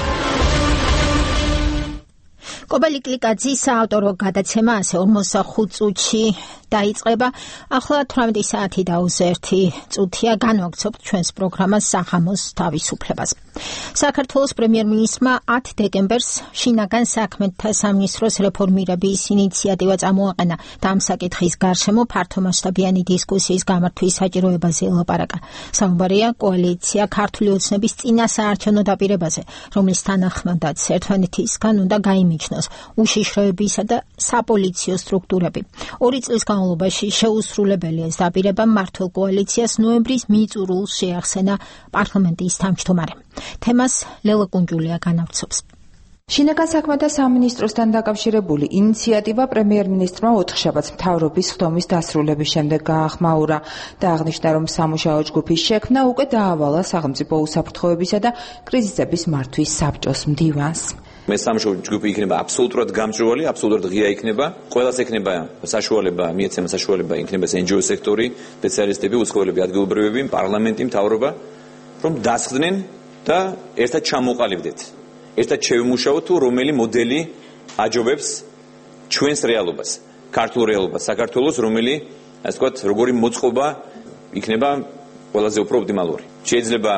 კობალი კლიკაძის საავტორო გადაცემა ასე 45 წუთში დაიწყება. ახლა 18 საათი და 21 წუთია განვაგრძობთ ჩვენს პროგრამას სახამოს თავისუფლებას. საქართველოს პრემიერ-მინისტრმა 10 დეკემბერს შინაგან საქმეთა სამინისტროს რეფორმირების ინიციატივა წამოაყენა და ამ საკითხის გარშემო ფართომასშტაბიანი დისკუსიის გამართვის საჭიროებაზე ელაპარაკა. საუბარია კოალიცია ქართული ოცნების წინასაარჩევნო დაპირებაზე, რომლის თანახმადაც ერთმანეთისგან უნდა გაიმიჯნოს უშიშროებისა და საპოლიციო სტრუქტურები. 2 წლის განმავლობაში შეუსრულებელი ეს დაპირება მმართველ კოალიციას ნოემბრის მიწურულს შეახსენა პარლამენტის თავმჯდომარემ. თემას ლელა კუნჯულია განავრცობს. შინაგან საქმეთა სამინისტროსთან დაკავშირებული ინიციატივა პრემიერ-მინისტრმა 4 შაბათს მთავრობის ხდომის დასრულების შემდეგ გაახმაურა და აღნიშნა, რომ სამუშაო ჯგუფის შექმნა უკვე დაავალა სახელმწიფო უსაფრთხოებისა და კრიზისების მართვის საბჭოს მდივანს. მე სამუშაო ჯგუფი იქნება აბსოლუტურად გამჭვირვალე, აბსოლუტურად ღია იქნება. ყველას ექნება საშუალება, მიეცემა საშუალება იქნება NGO სექტორი, სპეციალისტები, უცხოელები, ადგილობრივები, პარლამენტი, მთავრობა, რომ დასხდნენ და ერთად ჩამოყალიბდეთ. ერთად შევიმუშაოთ, თუ რომელი მოდელი აჯობებს ჩვენს რეალობას, ქართულ რეალობას, საქართველოს, რომელი, ასე ვთქვათ, როგორი მოწყობა იქნება ყველაზე უფრო ოპტიმალური. შეიძლება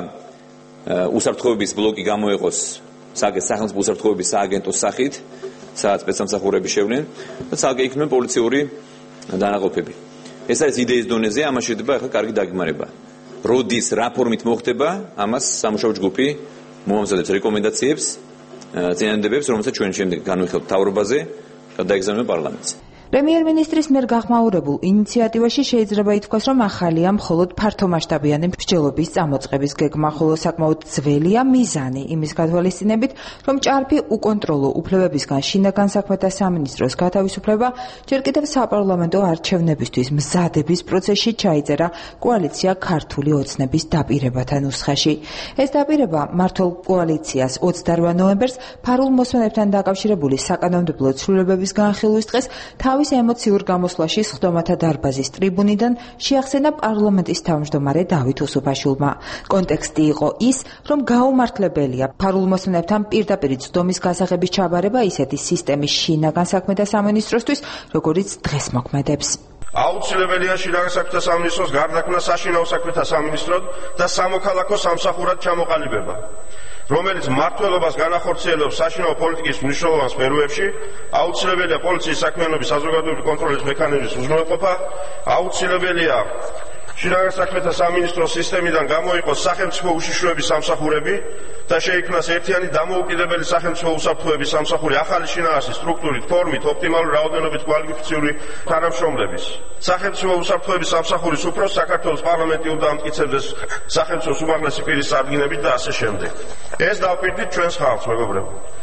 უსაფრთხოების ბლოკი გამოეყოს სახელმწიფო უსაფრთხოების სააგენტოს სახით, სადაც სპეცსამსახურები შევლენ და ცალკე იქნება პოლიციური დანაყოფები. ეს არის იდეის დონეზე, ამას შეიძლება ახლა კარგი დაგიმარება. როდის რა ფორმით მოხდება, ამას სამუშაო ჯგუფი მოამზადებს რეკომენდაციებს, წინადადებებს, რომელსაც ჩვენ შემდეგ განვიხილავთ მთავრობაზე, გადაეგზავნებთ პარლამენტს. პრემიერ-მინისტრის მიერ გახმაურებულ ინიციატივაში შეიძლება ითქვას, რომ ახალია მხოლოდ ფართომასშტაბიანი მსჯელობის წამოწყების გეგმა, ხოლო საკმაოდ ძველია მიზანი იმის გათვალისწინებით, რომ ჭარბი უკონტროლო უფლებებისგან შინაგან საქმეთა სამინისტროს გათავისუფლება ჯერ კიდევ საპარლამენტო არჩევნებისთვის მზადების პროცესში ჩაიწერა კოალიცია ქართული ოცნების დაპირებათა ნუსხაში. ეს დაპირება მმართველ კოალიციას 28 ნოემბერს ფარულ მოსვენებთან დაკავშირებული საკანონმდებლო ცვლილებების განხილვის დღეს თავის ემოციურ გამოსვლაში სხდომათა დარბაზის ტრიბუნიდან შეახსენა პარლამენტის თავმჯდომარე დავით უსუფაშვილმა. კონტექსტი იყო ის, რომ გაუმართლებელია ფარულ მოსვენებთან პირდაპირ სხდომის გასაღების ჩაბარება ისეთი სისტემის შინაგან საქმეთა სამინისტროსთვის, როგორიც დღეს მოქმედებს. აუცილებელია შინაგან საქმეთა სამინისტროს გარდაქმნა საშინაო საქმეთა სამინისტროდ და სამოქალაქო სამსახურად ჩამოყალიბება, რომელიც მმართველობას განახორციელებს საშინაო პოლიტიკის მნიშვნელოვან სფეროებში, აუცილებელია პოლიციის საქმიანობის საზოგადოებრივი კონტროლის მექანიზმის უზრუნველყოფა, აუცილებელია შინაგან საქმეთა სამინისტროს სისტემიდან გამოიყოს სახელმწიფო უშიშროების სამსახურები და შეიქმნას ერთიანი დამოუკიდებელი სახელმწიფო უსაფრთხოების სამსახური ახალი შინაარსის სტრუქტურით, ფორმით, ოპტიმალური რაოდენობით კვალიფიციური თანამშრომლების. სახელმწიფო უსაფრთხოების სამსახურის უფროს საქართველოს პარლამენტი უნდა ამტკიცებდეს სახელმწიფოს უმაღლესი პირის წარდგინებით და ასე შემდეგ. ეს დავპირდით ჩვენს ხალხს, მეგობრებო.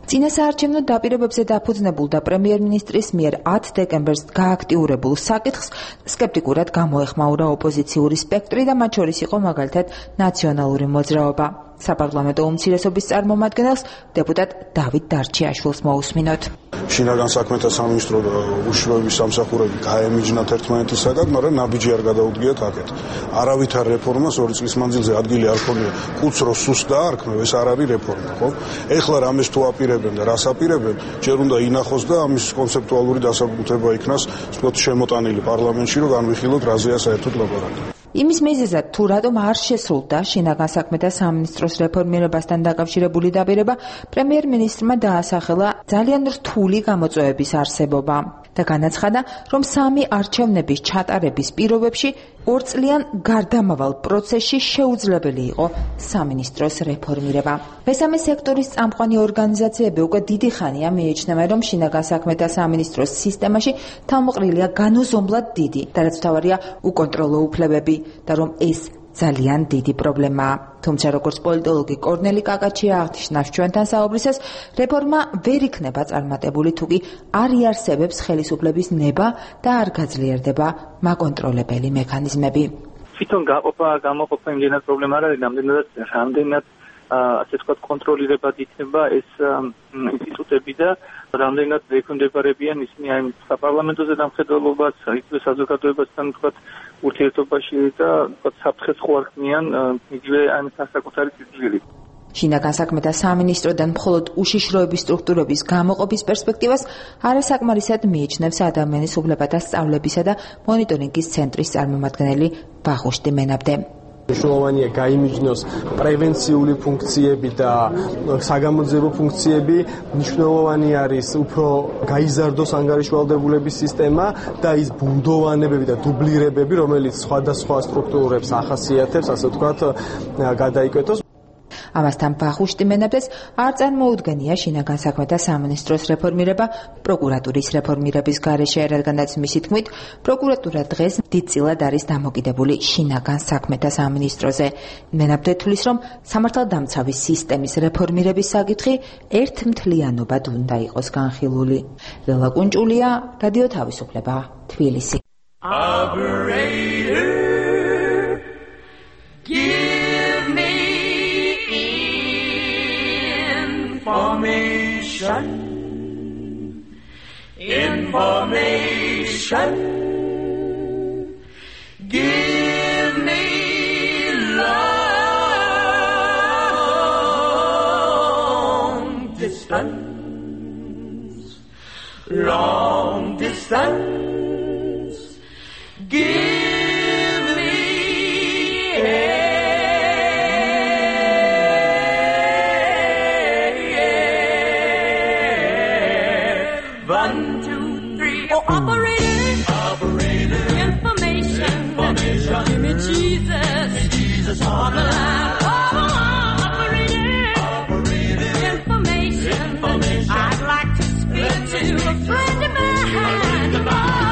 წინასაარჩევნო დაპირებებზე დაფუძნებულ და პრემიერ-მინისტრის მიერ 10 დეკემბერს გააქტიურებულ საკითხს სკეპტიკურად გამოეხმაურა ოპოზიციური სპექტრი და მათ შორის იყო მაგალითად ნაციონალური მოძრაობა. საპარლამენტო უმცირესობის წარმომადგენელს დეპუტატ დავით დარჩიაშვილს მოусმინოთ. შინაგან საქმეთა სამინისტრო და უშიშროების სამსახურები გაემიჯნათ ერთმანეთისაგან, მაგრამ ნაბიჯი არ გადაუდგიათ აქეთ. არავითარ რეფორმას 2 წლის მანძილზე ადგილი არ ქონია. კუცრო სუსტ დაარქმევ, ეს არ არის რეფორმა, ხო? ეხლა რამეს თუ აპირებენ და რას აპირებენ, ჯერ უნდა ინახოს და ამის კონცეპტუალური დასაბუთება იქნას, ვთქვათ, შემოტანილი პარლამენტში, რომ განვიხილოთ რაზეა საერთოდ ლაბორატორია. იმის მიზეზად თუ რატომ არ შესრულდა შინაგან საქმეთა სამინისტროს რეფორმირებასთან დაკავშირებული დაპირება, პრემიერ-მინისტრმა დაასახელა ძალიან რთული გამოწვევების არსებობა და განაცხადა, რომ 3 არჩევნების ჩატარების პირობებში 2 წლიან გარდამავალ პროცესში შეუძლებელი იყო სამინისტროს რეფორმირება. მესამე სექტორის წამყვანი ორგანიზაციები უკვე დიდი ხანია მიიჩნევენ, რომ შინაგან საქმეთა სამინისტროს სისტემაში თავმოყრილია განუზომლად დიდი და რაც მთავარია უკონტროლო უფლებები და რომ ეს ძალიან დიდი პრობლემაა. თუმცა როგორც პოლიტოლოგი კორნელი კაკაჩია აღნიშნავს ჩვენთან საუბრისას, რეფორმა ვერ იქნება წარმატებული თუკი არ იარსებებს ხელისუფლების ნება და არ გაძლიერდება მაკონტროლებელი მექანიზმები. თვითონ გამოყოფა იმდენად პრობლემა არ არის, რამდენად ასე ვთქვათ კონტროლირებად იქნება ეს ინსტიტუტები და რამდენად ექვემდებარებიან ისინი აი საპარლამენტოზე დამხედველობას, იგივე საზოგადოებასთან ვთქვათ ურთიერთობაში და ვთქვათ საფრთხეს ხوارქმიან იგივე ამ საკუთარი სიძველით. შინაგან საქმეთა სამინისტროდან მხოლოდ უშიშროების სტრუქტურების გამოყოფის პერსპექტივას არასაკმარისად მიიჩნევს ადამიანის უფლებათა სწავლებისა და მონიტორინგის ცენტრის წარმომადგენელი ვახუშტი მენაბდე. მნიშვნელოვანია გაიმიჯნოს პრევენციული ფუნქციები და საგამოძიებო ფუნქციები. მნიშვნელოვანი არის უფრო გაიზარდოს ანგარიშვალდებულების სისტემა და ის ბუნდოვანებები და დუბლირებები, რომელიც სხვადასხვა სტრუქტურებს ახასიათებს, ასე ვთქვათ, გადაიკვეთოს. ამასთან ვახუშტი მენაბდეს არ წარმოუდგენია შინაგან საქმეთა სამინისტროს რეფორმირება პროკურატურის რეფორმირების გარეშე, რადგანაც მისი თქმით, პროკურატურა დღეს დიდწილად არის დამოკიდებული შინაგან საქმეთა სამინისტროზე. მენაბდე თვლის, რომ სამართალდამცავი სისტემის რეფორმირების საკითხი ერთმთლიანობად უნდა იყოს განხილული. ლელა კუნჭულია, რადიო თავისუფლება, თბილისი. Information. Give me long distance. Long distance. Give me Operator. Information. Give me Jesus on the line. Operator. Information. I'd like to speak to a friend of mine.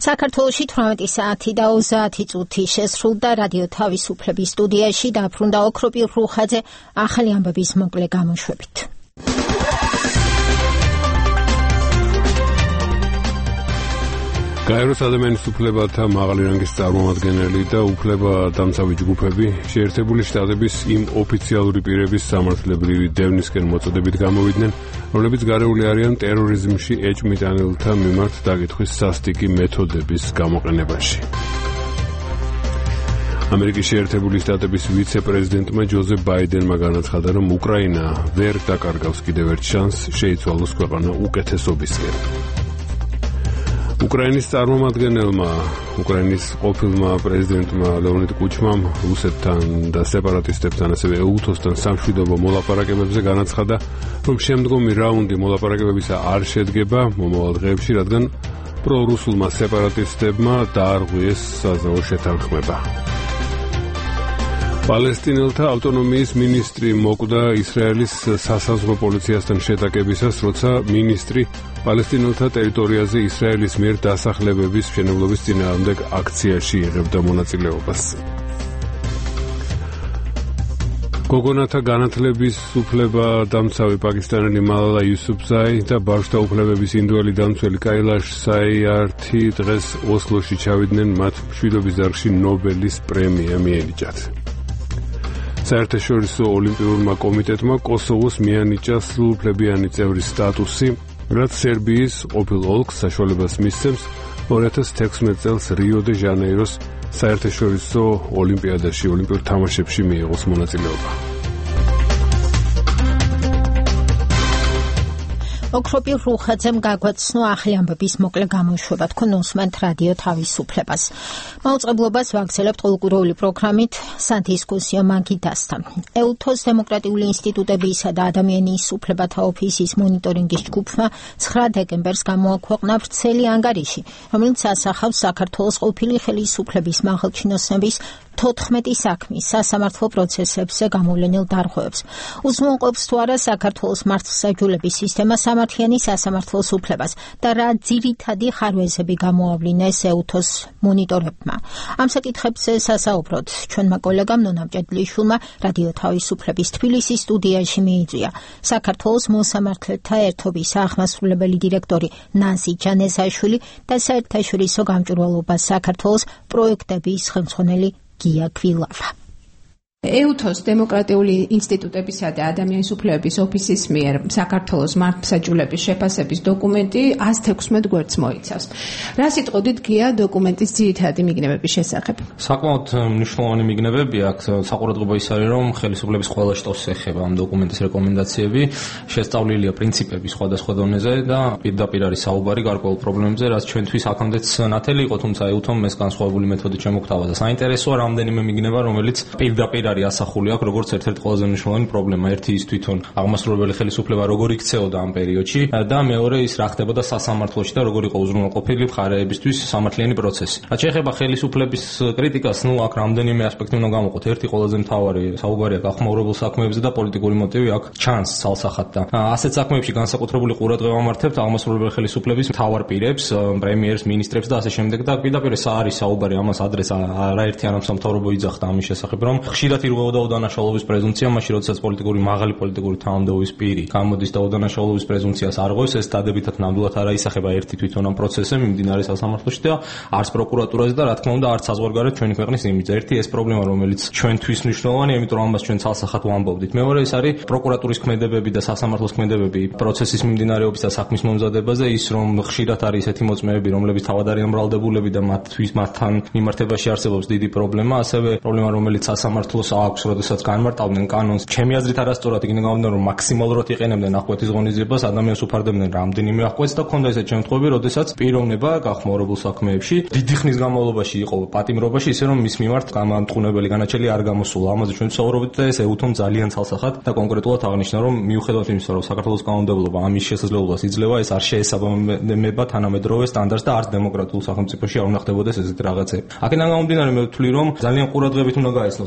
საქართველოში 18 საათი და 30 წუთი შესრულდა რადიო თავისუფლების სტუდიაში დაბრუნდა ოქროპი რუხაძე ახალი ამბების მოკლე გამოშვებით. გაეროს ადამიანის უფლებათა მაღალი რანგის წარმომადგენელი და უფლებადამცავი ჯგუფები შეერთებული შტატების იმ ოფიციალური პირების სამართლებრივი დევნისკენ მოწოდებით გამოვიდნენ, რომლებიც გარეული არიან ტერორიზმში ეჭვმიტანილთა მიმართ დაკითხვის სასტიკი მეთოდების გამოყენებაში. ამერიკის შეერთებული შტატების ვიცე-პრეზიდენტმა ჯოზეფ ბაიდენმა განაცხადა, რომ უკრაინა ვერ დაკარგავს კიდევ ერთ შანსს შეიცვალოს ქვეყანა უკეთესობისკენ. უკრაინის წარმომადგენელმა, უკრაინის ყოფილმა პრეზიდენტმა ლეონიდ კუჩმამ რუსეთთან და სეპარატისტებთან, ასევე ეუთოსთან სამშვიდობო მოლაპარაკებებზე განაცხადა, რომ შემდგომი რაუნდი მოლაპარაკებებისა არ შედგება მომავალ დღეებში, რადგან პრორუსულმა სეპარატისტებმა დაარღვიეს საზავო შეთანხმება. პალესტინელთა ავტონომიის მინისტრი მოკვდა ისრაელის სასაზღვრო პოლიციასთან შეტაკებისას, როცა მინისტრი პალესტინელთა ტერიტორიაზე ისრაელის მიერ დასახლებების მშენებლობის წინააღმდეგ აქციაში იღებდა მონაწილეობას. გოგონათა განათლების უფლებადამცავი პაკისტანელი მალალა იუსუფზაი და ბავშვთა უფლებების ინდოელი დამცველი კაილაშ საიართი დღეს ოსლოში ჩავიდნენ მათ მშვიდობის დარგში ნობელის პრემია მიენიჭათ. საერთაშორისო ოლიმპიურმა კომიტეტმა კოსოვოს მიანიჭა სრულუფლებიანი წევრის სტატუსი, რაც სერბიის ყოფილ ოლქს საშუალებას მისცემს 2016 წელს რიო-დე-ჟანეიროს საერთაშორისო ოლიმპიადაში, ოლიმპიურ თამაშებში მიიღოს მონაწილეობა. ოქროპი რუხაძემ გაგვაცნო ახალი ამბების მოკლე გამოშვება, თქვენ უსმენთ რადიო თავისუფლებას. მაუწყებლობას ვაგრძელებთ ყოველკვირეული პროგრამით სადისკუსიო მაგიდასთან. ეუთოს დემოკრატიული ინსტიტუტებისა და ადამიანის უფლებათა ოფისის მონიტორინგის ჯგუფმა 9 დეკემბერს გამოაქვეყნა ვრცელი ანგარიში, რომელიც ასახავს საქართველოს ყოფილი ხელისუფლების მაღალჩინოსნების 14 საქმის სასამართლო პროცესებზე გამოვლენილ დარღვევებს. უზრუნველყოფს თუ არა საქართველოს მართლმსაჯულების სისტემა სამართლიანი სასამართლოს უფლებას და რა ძირითადი ხარვეზები გამოავლინეს ეუთოს მონიტორებმა. ამ საკითხებზე სასაუბროდ ჩვენმა კოლეგამ ნონა მჭედლიშვილმა რადიო თავისუფლების თბილისის სტუდიაში მიიწვია საქართველოს მოსამართლეთა ერთობის აღმასრულებელი დირექტორი ნაზი ჯანესაშვილი და საერთაშორისო გამჭვირვალობას საქართველოს პროექტების ხელმძღვანელი გია ქვილავა. ეუთოს დემოკრატიული ინსტიტუტებისა და ადამიანის უფლებების ოფისის მიერ საქართველოს მართლმსაჯულების შეფასების დოკუმენტი 116 გვერდს მოიცავს. რა სიტყვით გია დოკუმენტის ძირითადი მიგნებების შესახებ? საკმაოდ მნიშვნელოვანი მიგნებები აქვს. საყურადღებო ის არის, რომ ხელისუფლების ყველა შტოს ეხება ამ დოკუმენტის რეკომენდაციები, შესწავლილია პრინციპები სხვადასხვა დონეზე და პირდაპირ არის საუბარი გარკვეულ პრობლემებზე, რაც ჩვენთვის აქამდეც ნათელი იყო, თუმცა ეუთომ ეს განსხვავებული მეთოდით შემოგთავაზა და საინტერესოა რამდენიმე მიგნება, რომელიც პირდაპირ არის ასახული აქ როგორც ერთ-ერთი ყველაზე მნიშვნელოვანი პრობლემა. ერთი ის თვითონ აღმასრულებელი ხელისუფლება როგორ იქცეოდა ამ პერიოდში და მეორე ის რა ხდებოდა სასამართლოში და როგორ იყო უზრუნველყოფილი მხარეებისთვის სამართლიანი პროცესი. რაც შეეხება ხელისუფლების კრიტიკას, აქ რამდენიმე ასპექტი უნდა გამოვყოთ. ერთი ყველაზე მთავარი საუბარია გახმაურებულ საქმეებზე და პოლიტიკური მოტივი აქ ჩანს ცალსახად და ასეთ საქმეებში განსაკუთრებული ყურადღება ვამართებთ აღმასრულებელი ხელისუფლების მთავარ პირებს, პრემიერს, მინისტრებს და ასე შემდეგ და პირდაპირ არის საუბარი ამას ადრეს არაერთი არამსამთავრობო იძახდა ამის შესახებ, რომ ხშირად ირღვეოდა უდანაშაულობის პრეზუმპცია, მაშინ როდესაც მაღალი პოლიტიკური თანამდებობის პირი გამოდის და უდანაშაულობის პრეზუმპციას არღვევს, ეს დადებითად ნამდვილად არ აისახება ერთი თვითონ ამ პროცესზე მიმდინარე სასამართლოში და არც პროკურატურაზე და რა თქმა უნდა არც საზღვარგარეთ ჩვენი ქვეყნის იმიჯზე. ერთი ეს პრობლემა, რომელიც ჩვენთვის მნიშვნელოვანია, იმიტომ რომ ამას ჩვენ ცალსახად ვამბობდით. მეორე ეს არის პროკურატურის ქმედებები და სასამართლოს ქმედებები პროცესის მიმდინარეობის და საქმის მომზადებაზე, ის რომ ხშირად არის ესეთი მოწმეები, რომლებიც თავად არიან ბრალდებულები და მათთან მიმართებაში არსებობს დიდი პრობლემა, ასევე პრობლემა, რომელიც სასამართლოს აქვს, როდესაც განმარტავდნენ კანონს, ჩემი აზრით არასწორად იქნება გამოვიდა, რომ მაქსიმალურად იყენებდნენ ახკვეთის ღონისძიებას, ადამიანს უფარდებდნენ რამდენიმე ახკვეთს და ქონდა ესეთი შემთხვევები, როდესაც პიროვნება გახმაურებულ საქმეებში დიდი ხნის განმავლობაში იყო პატიმრობაში, ისე რომ მის მიმართ გამამტყუნებელი განაჩენი არ გამოსულა. ამაზე ჩვენ ვსაუბრობთ და ეს ეუთომ ძალიან ცალსახად და კონკრეტულად აღნიშნა, რომ მიუხედავად იმისა, რომ საქართველოს კანონმდებლობა ამის შესაძლებლობას იძლევა, ეს არ შეესაბამება თანამედროვე სტანდარტს და არც დემოკრატიულ სახელმწიფოში არ უნდა ხდებოდეს ესეთი რაღაცები. აქედან გამომდინარე მე ვთვლი, რომ ძალიან ყურადღებით უნდა გაეცნოს ხელისუფლების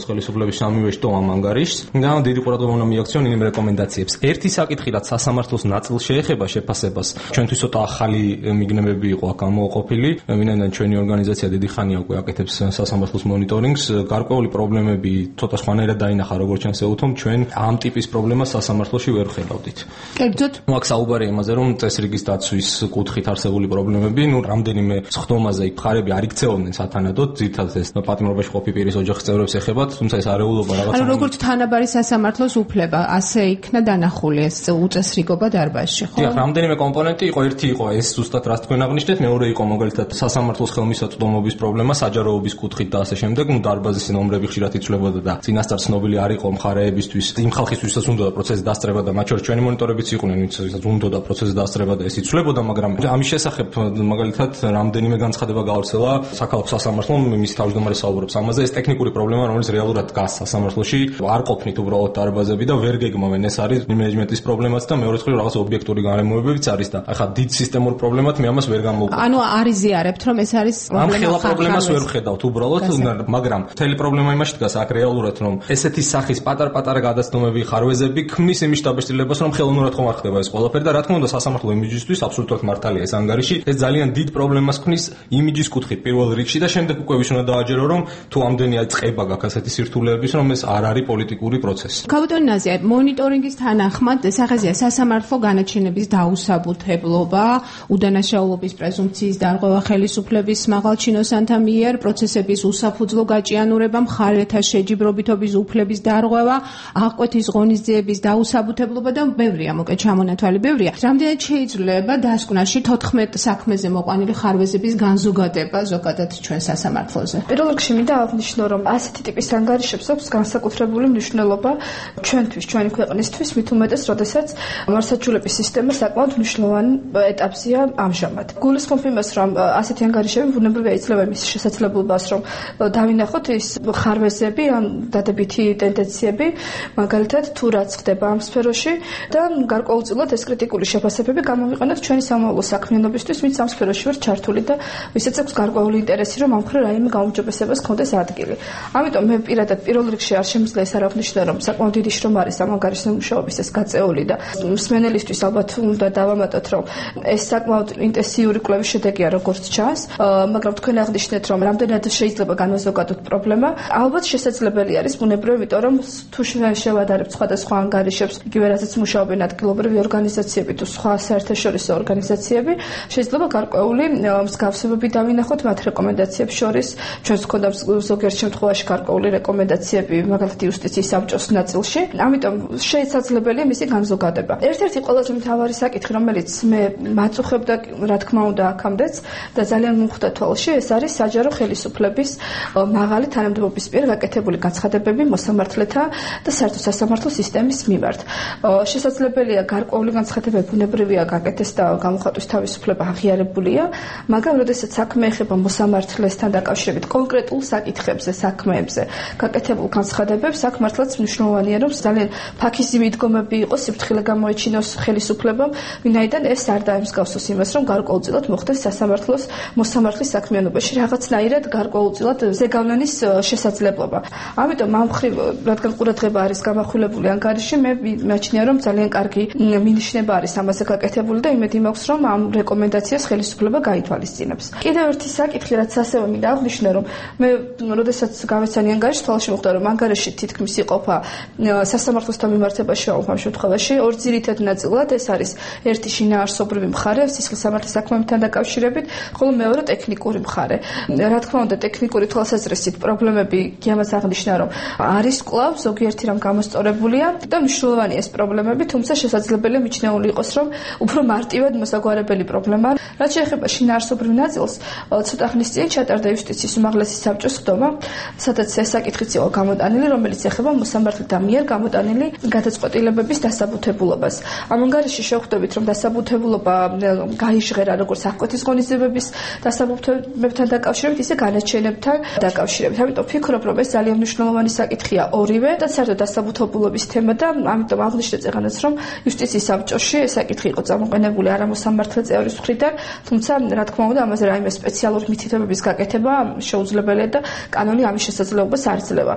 წევრები სამივე შტო ამ ანგარიშს. და დიდი ყურადღება მიაქციონ იმ რეკომენდაციებს. ერთი საკითხი, რაც სასამართლოს ნაწილს შეეხება შეფასებას, ჩვენთვის ცოტა ახალი მიგნებები იყო აქ გამოყოფილი. ვინაიდან ჩვენი ორგანიზაცია დიდი ხანია უკვე აკეთებს სასამართლოს მონიტორინგს, გარკვეული პრობლემები ცოტა სხვანაირად დაინახა, როგორც ჩანს ეუთომ, ჩვენ ამ ტიპის პრობლემას სასამართლოში ვერ ხედავდით. კერძოდ, აქ საუბარია იმაზე, რომ წესრიგის დაცვის კუთხით არსებული პრობლემები, რამდენიმე სხდომაზე იქ მხარები არ იქცეოდნენ სათანადოდ, ძირითადად ეს პატიმრობაში ყოფი პირის ოჯახის წევრებს ეხებათ, თუმცა ეს არეულობა რაღაცა. ანუ როგორც თანაბარი სასამართლოს უფლება, ასე იქნა დანახული ეს უწესრიგობა დარბაზში, ხო? დიახ, რამდენიმე კომპონენტი იყო, ერთი იყო ეს ზუსტად რაც თქვენ აღნიშნეთ, მეორე იყო მაგალითად სასამართლოს ხელმისაწვდომობის პრობლემა, საჯაროობის კუთხით და ასე შემდეგ, დარბაზის ნომრები ხშირად იცვლებოდა და წინასწარ ცნობილი არ იყო მხარეებისთვის, იმ ხალხისთვისაც უნდოდა პროცესი დასწრება და მათ შორის ჩვენი მონიტორებიც იყვნენ, ვისაც უნდოდა პროცესი დასწრება და ეს იცვლებოდა, მაგრამ ამის შესახებ მაგალითად რამდენიმე განცხადება გავრცელა საქალაქო სასამართლომ, მის თავმჯდომარე საუბრობს ამაზე, ეს ტექნიკური პრობლემა, რომელიც რეალურად დგას სასამართლოში, არ ყოფნით უბრალოდ დარბაზები და ვერ გეგმავენ, ეს არის მენეჯმენტის პრობლემაც და მეორე მხრივ რაღაც ობიექტური გარემოებებიც არის და ახლა დიდ სისტემურ პრობლემად მე ამას ვერ გამოვყავ. ანუ არ იზიარებთ, რომ ეს არის პრობლემას ვერ ვხედავთ უბრალოდ, მაგრამ მთელი პრობლემა იმაში დგას აქ რეალურად, რომ ესეთი სახის პატარ-პატარა გადაცდომები, ხარვეზები ქმნის იმის დაბეჭდილებას, რომ ხელოვნურად ხომ არ ხდება ეს ყველაფერი და რა თქმა უნდა სასამართლო იმიჯისთვის აბსოლუტურად მართალია ეს ანგარიში, ეს ძალიან დიდ პრობლემას ქმნის იმიჯის კუთხით პირველ რიგში და შემდეგ უკვე ვის უნდა დააჯერო, რომ თუ ამდენი წება გაქვს ასეთი სირთულეების, რომ ეს არ არის პოლიტიკური პროცესი. ქავტონ ნაზია, მონიტორინგის თანახმად სახაზია სასამართლო განაჩენების დაუსაბუთებლობა, უდანაშაულობის პრეზუმპციის დარღვევა ხელისუფლების მაღალ ჩინოსანთა მიერ, პროცესების უსაფუძვლო გაჭიანურება, მხარეთა შეჯიბრობითობის უფლების დარღვევა, აღკვეთის ღონისძიების დაუსაბუთებლობა და ბევრია, მოკე ჩამონათვალი ბევრია. რამდენად შეიძლება დასკვნაში 14 საქმეზე მოყვანილი ხარვეზების განზოგადება ზოგადად ჩვენ სასამართლოზე? პირველ რიგში მინდა აღნიშნო, რომ ასეთი ტიპის ანგარიშებს აქვს განსაკუთრებული მნიშვნელობა ჩვენთვის, ჩვენი ქვეყნისთვის, მით უმეტეს, როდესაც მართლმსაჯულების სისტემა საკმაოდ მნიშვნელოვან ეტაპზეა ამჟამად. გულისხმობ იმას, რომ ასეთი ანგარიშები ბუნებრივია იძლევა იმის შესაძლებლობას, რომ დავინახოთ ის ხარვეზები, ამ დადებითი ტენდენციები, მაგალითად თუ რაც ხდება ამ სფეროში და გარკვეულწილად ეს კრიტიკული შეფასებები გამოვიყენოთ ჩვენი სამოვალო საქმიანობისთვის, ვინც ამ სფეროში ვარ ჩართული და ვისაც აქვს გარკვეული ინტერესი, რომ ამ მხრივ რაიმე გაუმჯობესებას ქონდეს ადგილი. ამიტომ მე პირადად პირველ რიგში არ შემიძლია ეს არ აღნიშნო, რომ საკმაოდ დიდი შრომა არის ამ ანგარიშის მუშაობის ეს გაწეული და მსმენელისთვის ალბათ უნდა დავამატოთ, რომ ეს საკმაოდ ინტენსიური კვლევის შედეგია, როგორც ჩანს, მაგრამ თქვენ აღნიშნეთ, რომ რამდენად შეიძლება განვაზოგადოთ პრობლემა, ალბათ შესაძლებელი არის ბუნებრივი, იმიტომ რომ თუ შევადარებთ სხვადასხვა ანგარიშებს, იგივე რასაც მუშაობენ ადგილობრივი ორგანიზაციები თუ სხვა საერთაშორისო ორგანიზაციები, შეიძლება გარკვეული მსგავსებები დავინახოთ მათ რეკომენდაციებს შორის. ჩვენს გვქონდა ზოგიერთ შემთხვევაში გარკვეული რეკომენდაციები, მაგალითად იუსტიციის საბჭოს ნაწილში, ამიტომ შესაძლებელია მისი განზოგადება. ერთ-ერთი ყველაზე მთავარი საკითხი, რომელიც მე მაწუხებ და რა თქმა უნდა აქამდეც და ძალიან მომხვდა თვალში, ეს არის საჯარო ხელისუფლების მაღალი თანამდებობის მიერ გაკეთებული განცხადებები მოსამართლეთა და საერთო სასამართლო სისტემის მიმართ. შესაძლებელია გარკვეული განცხადებები ბუნებრივია გაკეთდეს და გამოხატვის თავისუფლება აღიარებულია, მაგრამ როდესაც საქმე ეხება მოსამართლესთან დაკავშირებით კონკრეტულ საკითხებზე, საქმეებზე გაკეთებულ განცხადებებს, აქ მართლაც მნიშვნელოვანია, რომ ძალიან ფაქიზი მიდგომები იყოს, სიფრთხილე გამოეჩინოს ხელისუფლებამ, ვინაიდან ეს არ დაემსგავსოს იმას, რომ გარკვეულწილად მოხდეს სასამართლოს მოსამართლის საქმიანობაში რაღაცნაირად გარკვეულწილად ზეგავლენის შესაძლებლობა. ამიტომ ამ მხრივ, რადგან ყურადღება არის გამახვილებული ანგარიში, მე მეჩნია, რომ ძალიან კარგი მინიშნება არის ამაზე გაკეთებული და იმედი მაქვს, რომ ამ რეკომენდაციას ხელისუფლება გაითვალისწინებს. კიდევ ერთი საკითხი, რაც ასევე მინდა აღნიშნო, რომ მე როდესაც გავეცანი ანგარიში, თვალში მოხვდა, რომ ანგარიში თითქმის იყოფა სასამართლოსთან მიმართებაში ამ შემთხვევაში ორ ძირითად ნაწილად, ეს არის ერთი შინაარსობრივი მხარე, სისხლის სამართლის საქმეებთან დაკავშირებით, ხოლო მეორე ტექნიკური მხარე. რა თქმა უნდა, ტექნიკური თვალსაზრისით პრობლემები იმას აღნიშნა, რომ არის კვლავ ზოგიერთი რამ გამოსწორებულია და მნიშვნელოვანია ეს პრობლემები, თუმცა შესაძლებელია მიჩნეული იყოს, რომ უფრო მარტივად მოსაგვარებელი პრობლემაა. რაც შეეხება შინაარსობრივ ნაწილს, ცოტა ხნის წინ ჩატარდა იუსტიციის უმაღლესი საბჭოს ხდომა, სადაც ეს საკითხიც იყო გამოტანილი, რომელიც ეხება მოსამართლეთა მიერ გამოტანილი გადაწყვეტილებების დასაბუთებულობას. ამ ანგარიში შევხვდებით, რომ დასაბუთებულობა გაიჟღერა როგორც აღკვეთის ღონისძიებების დასაბუთებებთან დაკავშირებით, ისე განაჩენებთან დაკავშირებით. ამიტომ ვფიქრობ, რომ ეს ძალიან მნიშვნელოვანი საკითხია ორივე და საერთოდ დასაბუთებულობის თემა და ამიტომ აღნიშნეთ წეგანაც, რომ იუსტიციის საბჭოში ეს საკითხი იყო წამოყენებული არა მოსამართლე წევრის მხრიდან, თუმცა რა თქმა უნდა, ამაზე რაიმე სპეციალური მითითებების გაკეთება შეუძლებელია და კანონი ამის შესაძლებლობას არ ძლევა.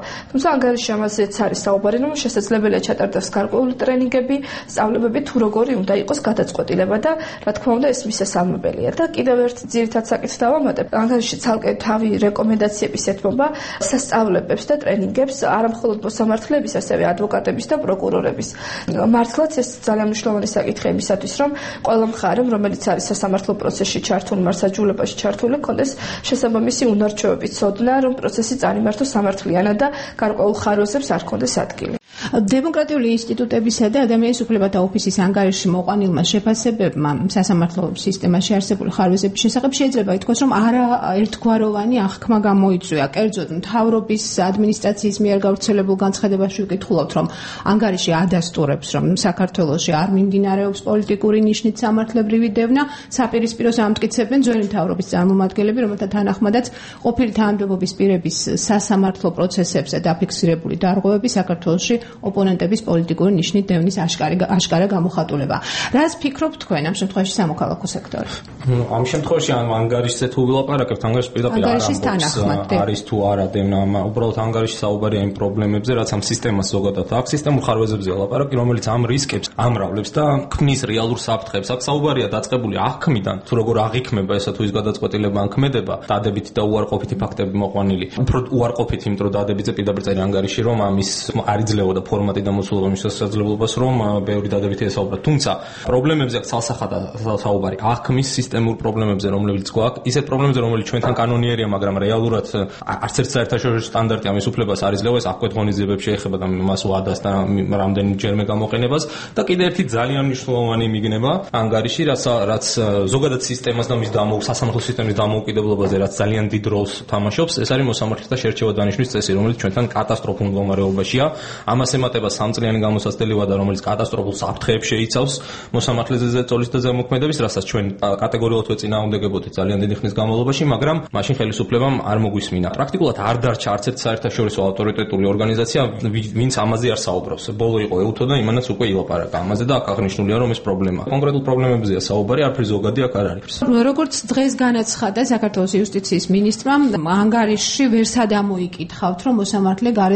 თუმცა ანგარიში ამაზეც არის საუბარი, რომ შესაძლებელია ჩატარდეს გარკვეული ტრენინგები, სწავლებები თუ როგორი უნდა იყოს გადაწყვეტილება და რა თქმა უნდა ეს მისასალმებელია. და კიდევ ერთი ძირითად საკითხს დავამატებ. ანგარიში ცალკე თავი რეკომენდაციების ეთმობა სასწავლებებს და ტრენინგებს არა მხოლოდ მოსამართლეების, ასევე ადვოკატების და პროკურორების. მართლაც ეს ძალიან მნიშვნელოვანი საკითხია იმისათვის, რომ ყველა მხარემ, რომელიც არის სასამართლო პროცესში ჩართული, მარსაჯულებაში ჩართული, კონდეს შესაბამისი უნარჩვევები ცოდნა, რომ პროცესი წარიმართოს სამართლიანად და გარკვეულ ხარვეზებს არ კონდეს ადგილი. დემოკრატიული ინსტიტუტებისა და ადამიანის უფლებათა ოფისის ანგარიში მოყვანილმა შეფასებებმა სასამართლო სისტემაში არსებული ხარვეზების შესახებ შეიძლება ითქვას, რომ არა ერთგვაროვანი აღქმა გამოიწვია. კერძოდ, მთავრობის ადმინისტრაციის მიერ გავრცელებულ განცხადებაში ვკითხულობთ, რომ ანგარიში ადასტურებს, რომ საქართველოში არ მიმდინარეობს პოლიტიკური ნიშნით სამართლებრივი დევნა, საპირისპიროს ამტკიცებენ ძველი მთავრობის წარმომადგენლები, რომელთა თანახმადაც ყოფილი თანამდებობის პირების სასამართლო პროცესებზე დაფიქსირებული დარღვევები საქართველოში ოპონენტების პოლიტიკური ნიშნით დევნის აშკარა გამოხატულება. რას ფიქრობთ თქვენ ამ შემთხვევაში სამოქალაქო სექტორი? ამ შემთხვევაში ანგარიშზე თუ ვილაპარაკებთ, ანგარიში პირდაპირ არ ამბობს არის თუ არა დევნა, უბრალოდ ანგარიში საუბარია იმ პრობლემებზე, რაც ამ სისტემას ზოგადად აქვს, სისტემურ ხარვეზებზე ლაპარაკი, რომელიც ამ რისკებს ამრავლებს და ქმნის რეალურ საფრთხებს. აქ საუბარია დაწყებული აღქმიდან, თუ როგორ აღიქმება ესა თუ ის გადაწყვეტილება ანქმედება, დადებითი და უარყოფითი ფაქტები მოყვანილი. უფრო უარყოფითი, იმიტომ რომ დადებითზე პირდაპირ წერია ანგარიში, რომ ამის არ იძლეოდა ფორმატი და მოცულობა მის შესაძლებლობას, რომ ბევრი დადებითი ესაუბრა. თუმცა პრობლემებზე აქ ცალსახადა საუბარი აღქმის სისტემურ პრობლემებზე, რომლებიც გვაქვს, ისეთ პრობლემებზე, რომელიც ჩვენთან კანონიერია, მაგრამ რეალურად არც ერთ საერთაშორისო სტანდარტი ამის უფლებას არ იძლევა, ეს აღკვეთ ღონისძიებებს შეეხება და მას ვადას და რამდენჯერმე გამოყენებას და კიდევ ერთი ძალიან მნიშვნელოვანი მიგნება ანგარიში, რაც ზოგადად სისტემას და მის სასამართლო სისტემის დამოუკიდებლობაზე, რაც ძალიან დიდ როლს თამაშობს, ეს არის მოსამართლეთა შერჩევა დანიშვნის წესი, რომელიც ჩვენთან კატასტროფულ მდგომარეობაშია. ამას ემატება 3 წლიანი გამოსაცდელი ვადა, რომელიც კატასტროფულ საფრთხეებს შეიცავს მოსამართლეზე ზეწოლის და ზემოქმედების, რასაც ჩვენ კატეგორიულად ვეწინააღმდეგებოდით ძალიან დიდი ხნის განმავლობაში, მაგრამ მაშინ ხელისუფლებამ არ მოგვისმინა. პრაქტიკულად არ დარჩა არც ერთ საერთაშორისო ავტორიტეტული ორგანიზაცია, ვინც ამაზე არ საუბრობს. ბოლო იყო EUTO და იმანაც უკვე ილაპარაკა ამაზე და აქ აღნიშნულია, რომ ეს პრობლემა. კონკრეტულ პრობლემებზეა საუბარი, არაფერი ზოგადი აქ არ არის. როგორც დღეს განაცხადა საქართველოს იუსტიციის მინისტრმა, ანგარიში ვერ სადამოიკითხავთ, რომ მოსამართლე გარე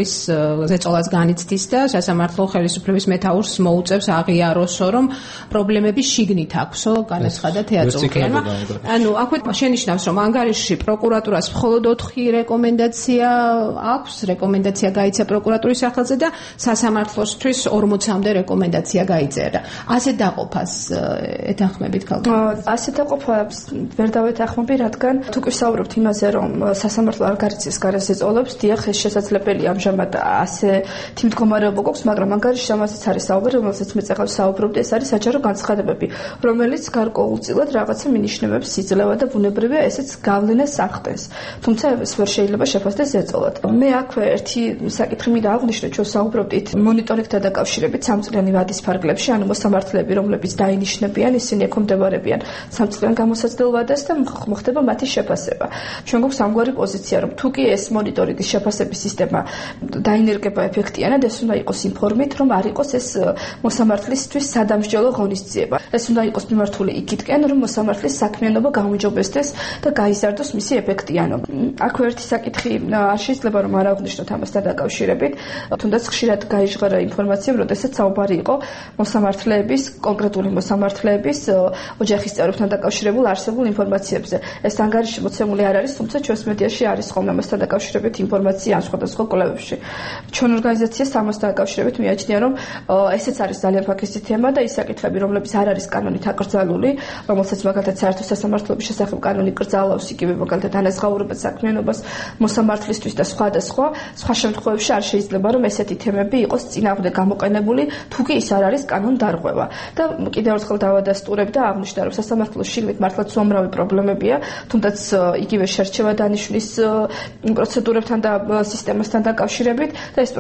ზეწოლას განიცდის და სასამართლო ხელისუფლების მეთაურს მოუწევს აღიაროსო, რომ პრობლემები შიგნით აქვსო, განაცხადა თეატრალურმა. ანუ აქვე შენიშნავს, რომ ანგარიში პროკურატურას მხოლოდ 4 რეკომენდაცია აქვს, რეკომენდაცია გაიცა პროკურატურის სახელზე და სასამართლოსთვის 40-მდე რეკომენდაცია გაიწერა. ასე დაყოფას ეთანხმებით ქალბატონო? ასე დაყოფას ვერ დავეთანხმები, რადგან თუ გვისაუბრებთ იმაზე, რომ სასამართლო არ გარიცეს გარე ზეწოლებს, დიახ, ეს შესაძლებელია ამჟამად ასე თი მდგომარეობა გვაქვს, მაგრამ ანგარიში ამაზეც არის საუბარი, რომელზეც მე წეღავ საუბრობდი, ეს არის საჯარო განცხადებები, რომელიც გარკვეულწილად რაღაცა მინიშნებებს იძლევა და ბუნებრივია ესეც გავლენას ახდენს. თუმცა ეს ვერ შეიძლება შეფასდეს ზეწოლად. მე აქვე ერთი საკითხი მინდა აღვნიშნო, ჩვენ საუბრობდით მონიტორინგთან დაკავშირებით 3 წლიანი ვადის ფარგლებში, ანუ მოსამართლეები, რომლებიც დაინიშნებიან, ისინი ექვემდებარებიან 3 წლიან გამოსაცდელ ვადას და მოხდება მათი შეფასება. ჩვენ გვაქვს ამგვარი პოზიცია, რომ თუ კი ეს მონიტორინგის შეფასების სისტემა დაინერგება ეფექტიანად, ეს უნდა იყოს იმ ფორმით, რომ არ იყოს ეს მოსამართლისთვის სადამსჯელო ღონისძიება. ეს უნდა იყოს მიმართული იქითკენ, რომ მოსამართლის საქმიანობა გაუმჯობესდეს და გაიზარდოს მისი ეფექტიანობა. აქვე ერთი საკითხი არ შეიძლება რომ არ აღვნიშნოთ ამასთან დაკავშირებით, თუნდაც ხშირად გაიჟღერა ინფორმაცია, როდესაც საუბარი იყო მოსამართლეების, კონკრეტული მოსამართლეების ოჯახის წევრებთან დაკავშირებულ არსებულ ინფორმაციებზე. ეს ანგარიში მოცემული არ არის, თუმცა ჩვენს მედიაში არის ხოლმე ამასთან დაკავშირებით ინფორმაცია ამ სხვადასხვა კვლევებში. ჩვენ ორგანიზაციას ამასთან დაკავშირებით მიაჩნია, რომ ესეც არის ძალიან ფაქიზი თემა და ის საკითხები, რომლებიც არ არის კანონით აკრძალული, რომელსაც მაგალითად საერთო სასამართლოების შესახებ კანონი კრძალავს, იგივე მაგალითად ანაზღაურებად საქმიანობას მოსამართლისთვის და სხვა შემთხვევებში არ შეიძლება რომ ესეთი თემები იყოს წინააღმდეგ გამოყენებული, თუ კი ის არ არის კანონდარღვევა. და კიდევ ერთხელ დავადასტურებ და აღნიშნავ, რომ სასამართლოს შიგნით მართლაც უამრავი პრობლემებია, თუნდაც იგივე შერჩევა დანიშვნის პროცედურებთან და სისტემასთან დაკავშირებით და ეს პრობლემები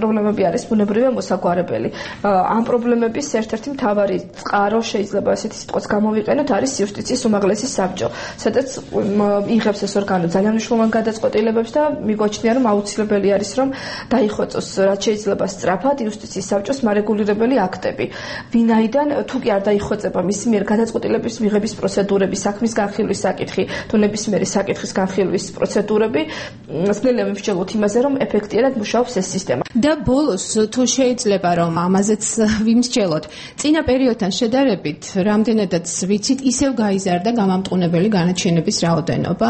არის ბუნებრივი მოსაგვარებელი. ამ პრობლემების ერთ-ერთი მთავარი წყარო შეიძლება ასეთი სიტყვაც გამოვიყენოთ არის იუსტიციის უმაღლესი საბჭო, სადაც იღებს ეს ორგანო ძალიან მნიშვნელოვან გადაწყვეტილებებს და მიგვაჩნია რომ აუცილებელი არის რომ დაიხოცოს რაც შეიძლება სწრაფად იუსტიციის საბჭოს მარეგულირებელი აქტები. ვინაიდან თუ კი არ დაიხოცება მისი მიერ გადაწყვეტილების მიღების პროცედურები, საქმის განხილვის საკითხი, თუ ნებისმიერი საკითხის განხილვის პროცედურები, ძნელია ვიმსჯელოთ იმაზე რომ ეფექტიანად მუშაობს ეს სისტემა. და ბოლოს თუ შეიძლება რომ ამაზეც ვიმსჯელოთ, წინა პერიოდთან შედარებით რამდენადაც ვიცით, ისევ გაიზარდა გამამტყუნებელი განაჩენების რაოდენობა.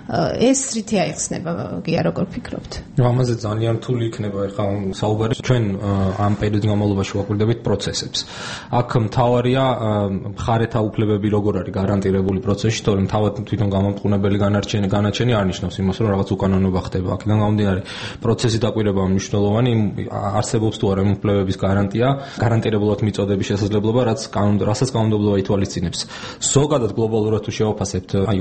ეს რითი აიხსნება, გია როგორ ფიქრობთ? ამაზე ძალიან რთული იქნება ეხლა საუბარი. ჩვენ ამ პერიოდის განმავლობაში ვაკვირდებით პროცესებს. აქ მთავარია მხარეთა უფლებები როგორ არის გარანტირებული პროცესში, თორემ თავად თვითონ გამამტყუნებელი განაჩენი არ ნიშნავს იმას, რომ რაღაც უკანონობა ხდება. აქედან გამომდინარე, პროცესი დაკვირება მნიშვნელოვანი, არსებობს თუ არა იმ უფლებების გარანტია, გარანტირებულად მიწოდების შესაძლებლობა, რასაც კანონმდებლობა ითვალისწინებს. ზოგადად გლობალურად თუ შევაფასებთ, აი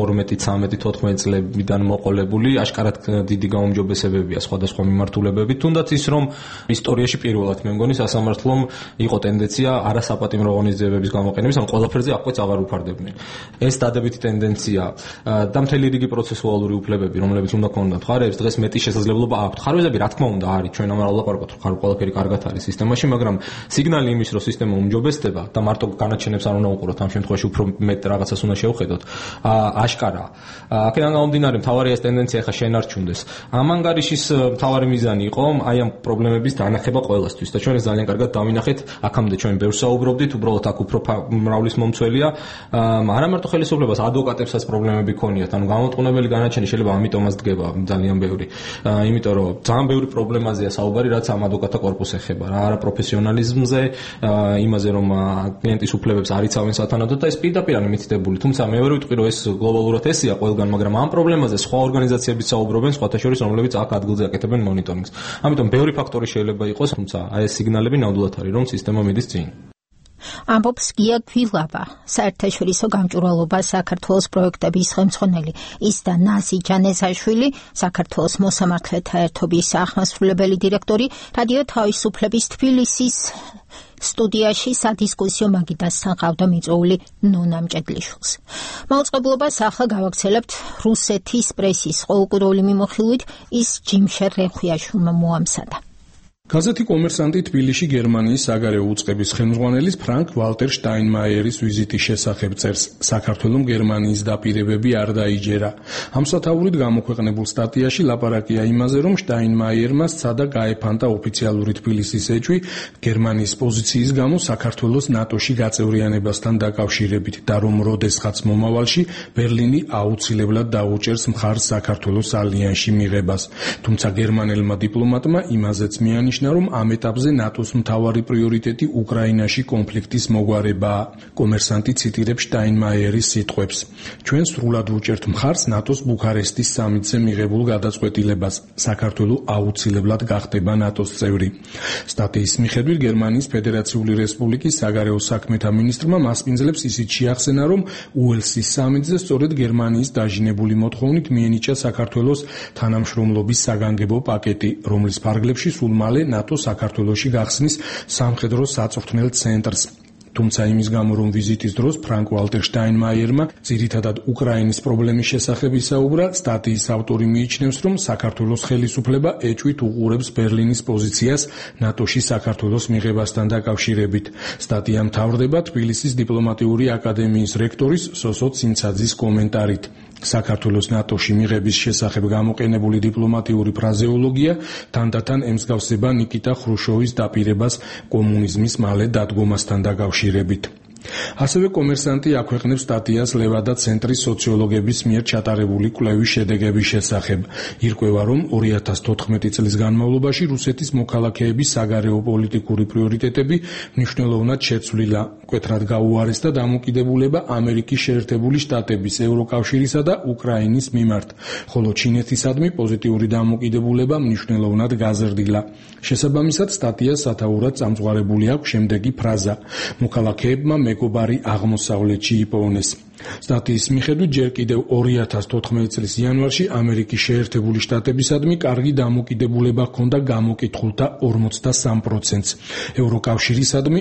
2012-13-14 წლებიდან მოყოლებული, აშკარად დიდი გაუმჯობესებებია სხვადასხვა მიმართულებებით, თუნდაც ის რომ ისტორიაში პირველად მე მგონი სასამართლომ იყო ტენდენცია არასაპატიმრო ღონისძიებების გამოყენების, ან ყველაფერზე აყვეც აღარ უფარდებდნენ. ეს დადებითი ტენდენცია და მთელი რიგი პროცესუალური უფლებები, რომლებიც უნდა ქონდათ მხარეებს, დღეს მეტი შესაძლებლობა აქვთ. ხარვეზები რა თქმა უნდა არის, ჩვენ ამარ ვლაპარაკობთ, რომ ყველაფერი კარგად არის სისტემაში, მაგრამ სიგნალი იმის, რომ სისტემა უმჯობესდება და მარტო განაჩენებს არ უნდა უყუროთ, ამ შემთხვევაში უფრო მეტ რაღაცას უნდა შევხედოთ. აშკარა. აქედან გამომდინარე, მთავარია ეს ტენდენცია ხა შენარჩუნდეს. ამ ანგარიშის მთავარი მიზანი იყო აი ამ პრობლემების დანახება ყველასთვის და ჩვენ ეს ძალიან კარგად დავინახეთ. აქამდე ჩვენ ბევრს საუბრობდით, უბრალოდ აქ უფრო მრავლის მომცველია. არა მარტო ხელისუფლებას, ადვოკატებსაც პრობლემები ქონიათ. ანუ გამამტყუნებელი განაჩენი შეიძლება ამიტომაც დგება ძალიან ბევრი. იმიტომ რომ ძალიან ბევრი პრობლემაზეა საუბარი, რაც ამ ადვოკატთა კორპუსს ეხება. რა არა პროფესიონალიზმზე, იმაზე რომ კლიენტის უფლებებს არ იცავენ სათანადოდ და ეს პირდაპირ არის მითითებული. თუმცა მე ვერ ვიტყვი რომ ეს გლობალურად ესეა ყველგან, მაგრამ ამ პრობლემაზე სხვა ორგანიზაციებიც საუბრობენ, სხვათა შორის რომლებიც აქ ადგილზე აკეთებენ მონიტორინგს. ამიტომ ბევრი ფაქტორი შეიძლება იყოს, თუმცა აი ეს სიგნალები ნამდვილად არის რომ სისტემა მიდის წინ. ამბობს გია გვილავა, საერთაშორისო გამჭვირვალობა საქართველოს პროექტების ხელმძღვანელი. ის და ნასი ჯანესაშვილი, საქართველოს მოსამართლეთა ერთობის აღმასრულებელი დირექტორი, რადიო თავისუფლების თბილისის სტუდიაში სადისკუსიო მაგიდასთან ყავდა მიწვეული ნონა მჭედლიშვილს. მაუწყებლობას ახლა გავაგრძელებთ რუსეთის პრესის ყოველკვირეული მიმოხილვით, ის ჯიმშერ რეხვიაშვილმა მოამზადა. გაზეთი კომერსანტი თბილისში გერმანიის საგარეო უწყების ხელმძღვანელის ფრანკ ვალტერ შტაინმაიერის ვიზიტის შესახებ წერს. საქართველოს გერმანიის დაპირებები არ დაიჯერა. ამ სათაურით გამოქვეყნებულ სტატიაში ლაპარაკია იმაზე, რომ შტაინმაიერმა სცადა გაეფანტა ოფიციალური თბილისის ეჭვი გერმანიის პოზიციის გამო საქართველოს ნატოში გაწევრიანებასთან დაკავშირებით და რომ როდესღაც მომავალში ბერლინი აუცილებლად დაუჭერს მხარს საქართველოს ალიანსში მიღებას. თუმცა გერმანელმა დიპლომატმა იმაზეც მიანიშნა, რომ ამ ეტაპზე ნატოს მთავარი პრიორიტეტი უკრაინაში კონფლიქტის მოგვარებაა. კომერსანტი ციტირებს შტაინმაიერის სიტყვებს. ჩვენ სრულად ვუჭერთ მხარს ნატოს ბუქარესტის სამიტზე მიღებულ გადაწყვეტილებას. საქართველოს აუცილებლად გახდება ნატოს წევრი. სტატიის მიხედვით გერმანიის ფედერაციული რესპუბლიკის საგარეო საქმეთა მინისტრმა მასპინძლებს ისიც შეახსენა, რომ უელსის სამიტზე სწორედ გერმანიის დაჟინებული მოთხოვნით მიენიჭა საქართველოს თანამშრომლობის საგანგებო პაკეტი, რომლის ფარგლებში სულ მალე ნატო საქართველოში გახსნის სამხედრო საწვრთნელ ცენტრს. თუმცა იმის გამო, რომ ვიზიტის დროს ფრანკ ვალტერ შტაინმაიერმა ძირითადად უკრაინის პრობლემის შესახებ ისაუბრა, სტატიის ავტორი მიიჩნევს, რომ საქართველოს ხელისუფლება ეჭვით უყურებს ბერლინის პოზიციას ნატოში საქართველოს მიღებასთან დაკავშირებით. სტატია მთავრდება თბილისის დიპლომატიური აკადემიის რექტორის სოსო ცინცაძის კომენტარით. საქართველოს ნატოში მიღების შესახებ გამოყენებული დიპლომატიური ფრაზეოლოგია თანდათან ემსგავსება ნიკიტა ხრუშოვის დაპირებას კომუნიზმის მალე დადგომასთან დაკავშირებით. ასევე კომერსანტი აქვეყნებს სტატიას ლევადა ცენტრის სოციოლოგების მიერ ჩატარებული კვლევის შედეგების შესახებ. ირკვევა, რომ 2014 წლის განმავლობაში რუსეთის მოქალაქეების საგარეო პოლიტიკური პრიორიტეტები მნიშვნელოვნად შეცვლილა. მკვეთრად გაუარესდა დამოკიდებულება ამერიკის შეერთებული შტატების, ევროკავშირისა და უკრაინის მიმართ, ხოლო ჩინეთისადმი პოზიტიური დამოკიდებულება მნიშვნელოვნად გაზრდილა. შესაბამისად, სტატიას სათაურად წამწვარებული აქვს შემდეგი ფრაზა: მოქალაქეებმა მეგობარი აღმოსავლეთში იპოვნეს. სტატიის მიხედვით ჯერ კიდევ 2014 წლის იანვარში ამერიკის შეერთებული შტატებისადმი კარგი დამოკიდებულება ჰქონდა გამოკითხულთა 43%-ს, ევროკავშირისადმი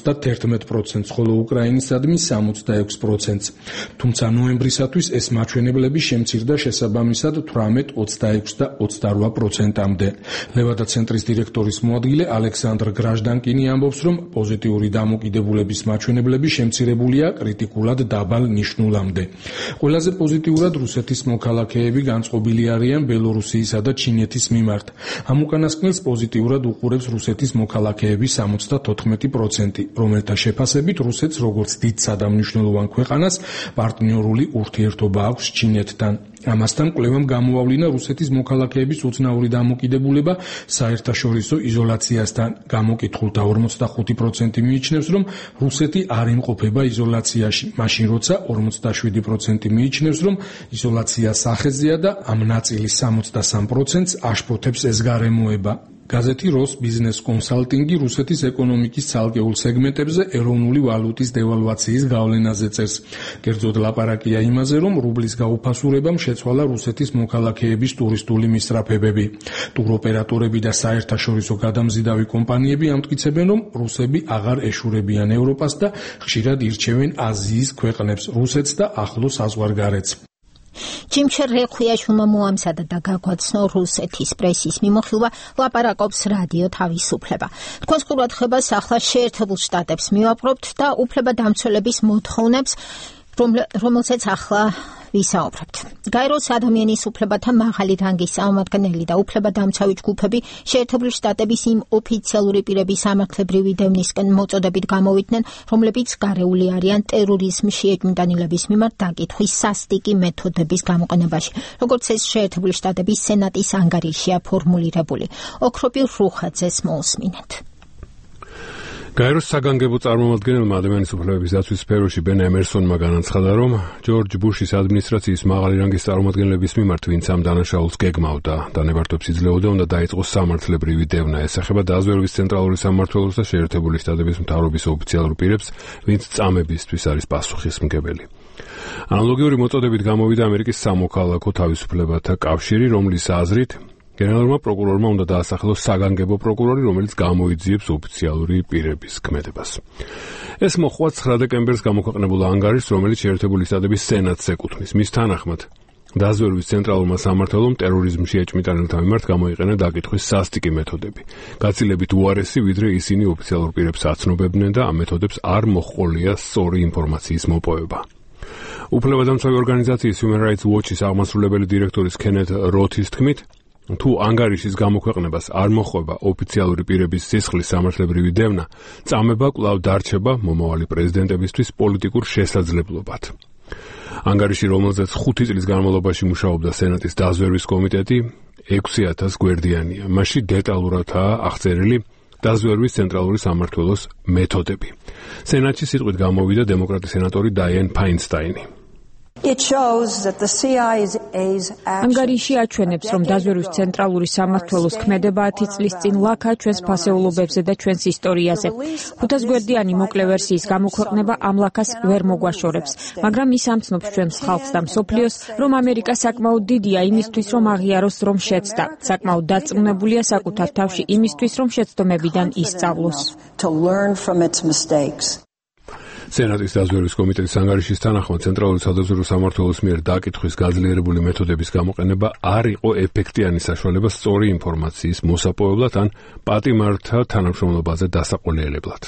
51%-ს, ხოლო უკრაინისადმი 66%-ს. თუმცა ნოემბრისათვის ეს მაჩვენებლები შემცირდა შესაბამისად 18, 26 და 28%-მდე. ლევადა ცენტრის დირექტორის მოადგილე ალექსანდრ გრაჟდანკინი ამბობს, რომ პოზიტიური დამოკიდებულების მაჩვენებლები შემცირებულია კრიტიკულად დაბალ ნიშნულამდე. ყველაზე პოზიტიურად რუსეთის მოქალაქეები განწყობილი არიან ბელორუსიისა და ჩინეთის მიმართ. ამ უკანასკნელს პოზიტიურად უყურებს რუსეთის მოქალაქეები 74%, რომელთა შეფასებით რუსეთს როგორც დიდსა და მნიშვნელოვან ქვეყანას პარტნიორული ურთიერთობა აქვს ჩინეთთან. ამასთან კვლევამ გამოავლინა რუსეთის მოქალაქეების უცნაური დამოკიდებულება საერთაშორისო იზოლაციასთან. გამოკითხულთა 45% მიიჩნევს, რომ რუსეთი არ იმყოფება იზოლაციაში, მაშინ როცა 47% მიიჩნევს, რომ იზოლაცია სახეზეა და ამ ნაწილის 63%-ს აშფოთებს ეს გარემოება. გაზეთი როს ბიზნეს კონსალტინგი რუსეთის ეკონომიკის ცალკეულ სეგმენტებზე ეროვნული ვალუტის დევალვაციის გავლენაზე წერს. კერძოდ ლაპარაკია იმაზე, რომ რუბლის გაუფასურებამ შეცვალა რუსეთის მოქალაქეების ტურისტული მისწრაფებები. ტუროპერატორები და საერთაშორისო გადამზიდავი კომპანიები ამტკიცებენ, რომ რუსები აღარ ეშურებიან ევროპას და ხშირად ირჩევენ აზიის ქვეყნებს, რუსეთს და ახლო საზღვარგარეთს. ჯიმჩერ რეხვიაშვილმა მოამზადა და გაგვაცნო რუსეთის პრესის მიმოხილვა ლაპარაკობს რადიო თავისუფლება. თქვენს ყურადღებას ახლა შეერთებულ შტატებს მივაპყრობთ და უფლებადამცველების მოთხოვნებს, რომელზეც ახლა ვისაუბრებთ. გაეროს ადამიანის უფლებათა მაღალი რანგის წარმომადგენელი და უფლებადამცავი ჯგუფები შეერთებული შტატების იმ ოფიციალური პირების სამართლებრივი დევნისკენ მოწოდებით გამოვიდნენ, რომლებიც გარეული არიან ტერორიზმში ეჭვმიტანილების მიმართ დაკითხვის სასტიკი მეთოდების გამოყენებაში, როგორც ეს შეერთებული შტატების სენატის ანგარიშია ფორმულირებული. ოქროპირ რუხაძეს მოусმინეთ. გაეროს საგანგებო წარმომადგენელმა ადამიანის უფლებების დაცვის სფეროში ბენ ემერსონმა განაცხადა, რომ ჯორჯ ბუშის ადმინისტრაციის მაღალი რანგის წარმომადგენლების მიმართ, ვინც ამ დანაშაულს გეგმავდა და ნებართვებს იძლეოდა, უნდა დაიწყოს სამართლებრივი დევნა. ეს ეხება დაზვერვის ცენტრალური სამმართველოს და შეერთებული შტატების მთავრობის ოფიციალურ პირებს, ვინც წამებისთვის არის პასუხისმგებელი. ანალოგიური მოწოდებით გამოვიდა ამერიკის სამოქალაქო თავისუფლებათა კავშირი, რომლის აზრით გენერალურმა პროკურორმა უნდა დაასახელოს საგანგებო პროკურორი, რომელიც გამოიძიებს ოფიციალური პირების ქმედებას. ეს მოხდა 9 დეკემბერს გამოქვეყნებულ ანგარიშს, რომელიც შეერთებული შტატების სენატს ეკუთვნის. მის თანახმად, დაზვერვის ცენტრალურმა სამმართველომ ტერორიზმში ეჭვმიტანილთა მიმართ გამოიყენა დაკითხვის სასტიკი მეთოდები, გაცილებით უარესი, ვიდრე ისინი ოფიციალურ პირებს აცნობებდნენ და ამ მეთოდებს არ მოჰყოლია სწორი ინფორმაციის მოპოვება. უფლებადამცავი ორგანიზაციის Human Rights Watch-ის აღმასრულებელი დირექტორის კენეთ როთის თქმით, თუ ანგარიშის გამოქვეყნებას არ მოჰყვება ოფიციალური პირების სისხლის სამართლებრივი დევნა, წამება კვლავ დარჩება მომავალი პრეზიდენტებისთვის პოლიტიკურ შესაძლებლობად. ანგარიში, რომელზეც 5 წლის განმავლობაში მუშაობდა სენატის დაზვერვის კომიტეტი, 6000 გვერდიანია. მასში დეტალურადაა აღწერილი დაზვერვის ცენტრალური სამმართველოს მეთოდები. სენატში სიტყვით გამოვიდა დემოკრატი სენატორი დაიან ფაინსტაინი. ანგარიში აჩვენებს, რომ დაზვერვის ცენტრალური სამმართველოს ქმედება 10 წლის წინ ლაქა ჩვენს ფასეულობებზე და ჩვენს ისტორიაზე. 500 გვერდიანი მოკლე ვერსიის გამოქვეყნება ამ ლაქას ვერ მოგვაშორებს, მაგრამ ის ამცნობს ჩვენს ხალხს და მსოფლიოს, რომ ამერიკა საკმაოდ დიდია იმისთვის, რომ აღიაროს, რომ შეცდა. საკმაოდ დარწმუნებულია საკუთარ თავში იმისთვის, რომ შეცდომებიდან ისწავლოს. სენატის დაზვერვის კომიტეტის ანგარიშის თანახმად ცენტრალური სადაზვერვო სამმართველოს მიერ დაკითხვის გაძლიერებული მეთოდების გამოყენება არ იყო ეფექტიანი საშუალება სწორი ინფორმაციის მოსაპოვებლად ან პატიმართა თანამშრომლობაზე დასაყოლებლად.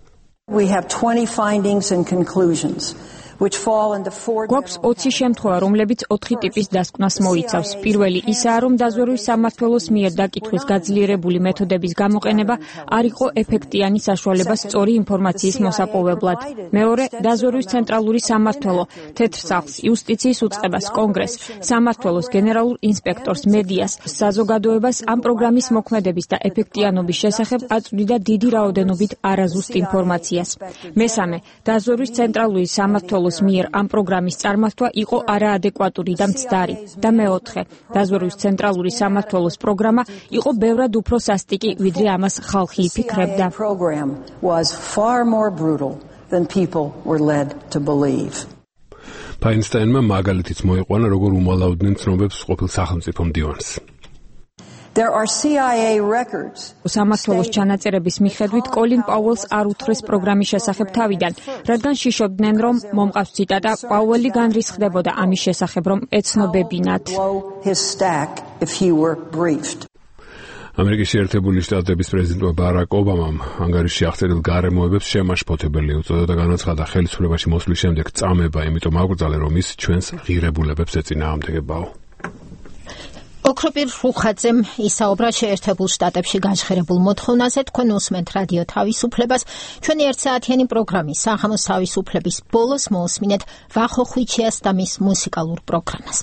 გვაქვს 20 შემთხვევა, რომლებიც 4 ტიპის დასკვნას მოიცავს. პირველი ისაა, რომ დაზვერვის სამმართველოს მიერ დაკითხვის გაძლიერებული მეთოდების გამოყენება არ იყო ეფექტიანი საშუალება სწორი ინფორმაციის მოსაპოვებლად. მეორე, დაზვერვის ცენტრალური სამმართველო თეთრ სახლს, იუსტიციის უწყებას, კონგრესს, სამმართველოს გენერალურ ინსპექტორს, მედიას, საზოგადოებას ამ პროგრამის მოქმედების და ეფექტიანობის შესახებ აწვდიდა დიდი რაოდენობით არაზუსტ ინფორმაციას. მესამე, დაზვერვის ცენტრალური სამმართველოს მიერ ამ პროგრამის წარმართვა იყო არაადეკვატური და მცდარი. და მეოთხე, დაზვერვის ცენტრალური სამმართველოს პროგრამა იყო ბევრად უფრო სასტიკი, ვიდრე ამას ხალხი იფიქრებდა. ფაინსტაინმა მაგალითიც მოიყვანა, როგორ უმალავდნენ ცნობებს ყოფილ სახელმწიფო მდივანს. სამმართველოს ჩანაწერების მიხედვით კოლინ პაუელს არ უთხრეს პროგრამის შესახებ თავიდან, რადგან შიშობდნენ, რომ მომყავს ციტატა, პაუელი განრისხდებოდა ამის შესახებ, რომ ეცნობებინათ. ამერიკის შეერთებული შტატების პრეზიდენტმა ბარაკ ობამამ ანგარიშში აღწერილ გარემოებებს შემაშფოთებელი უწოდა და განაცხადა, ხელისუფლებაში მოსვლის შემდეგ წამება, იმიტომ აკრძალა, რომ ის ჩვენს ღირებულებებს ეწინააღმდეგებაო. ოქროპირ რუხაძემ ისაუბრა შეერთებულ შტატებში გაჟღერებულ მოთხოვნაზე. თქვენ უსმენთ რადიო თავისუფლებას. ჩვენი ერთსაათიანი პროგრამის საღამოს თავისუფლების ბოლოს მოусმინეთ ვახო ხვიჩიას და მის მუსიკალურ პროგრამას.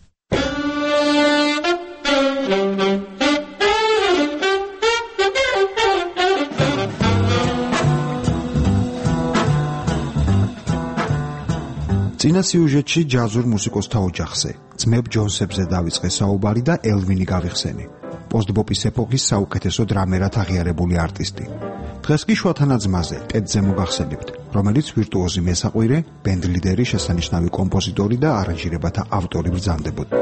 წინა სიუჟეტში ჯაზურ მუსიკოსთა ოჯახზე, ძმებ ჯონსებზე დავიწყე საუბარი და ელვინი გავიხსენი. პოსტბოპის ეპოქის საუკეთესო დრამერად აღიარებული არტისტი. დღეს კი შუათანა ძმაზე, ტედზე მოგახსენებთ, რომელიც ვირტუოზი მესაყვირე, ბენდლიდერი, შესანიშნავი კომპოზიტორი და არანჟირებათა ავტორი ბრძანდებოდა.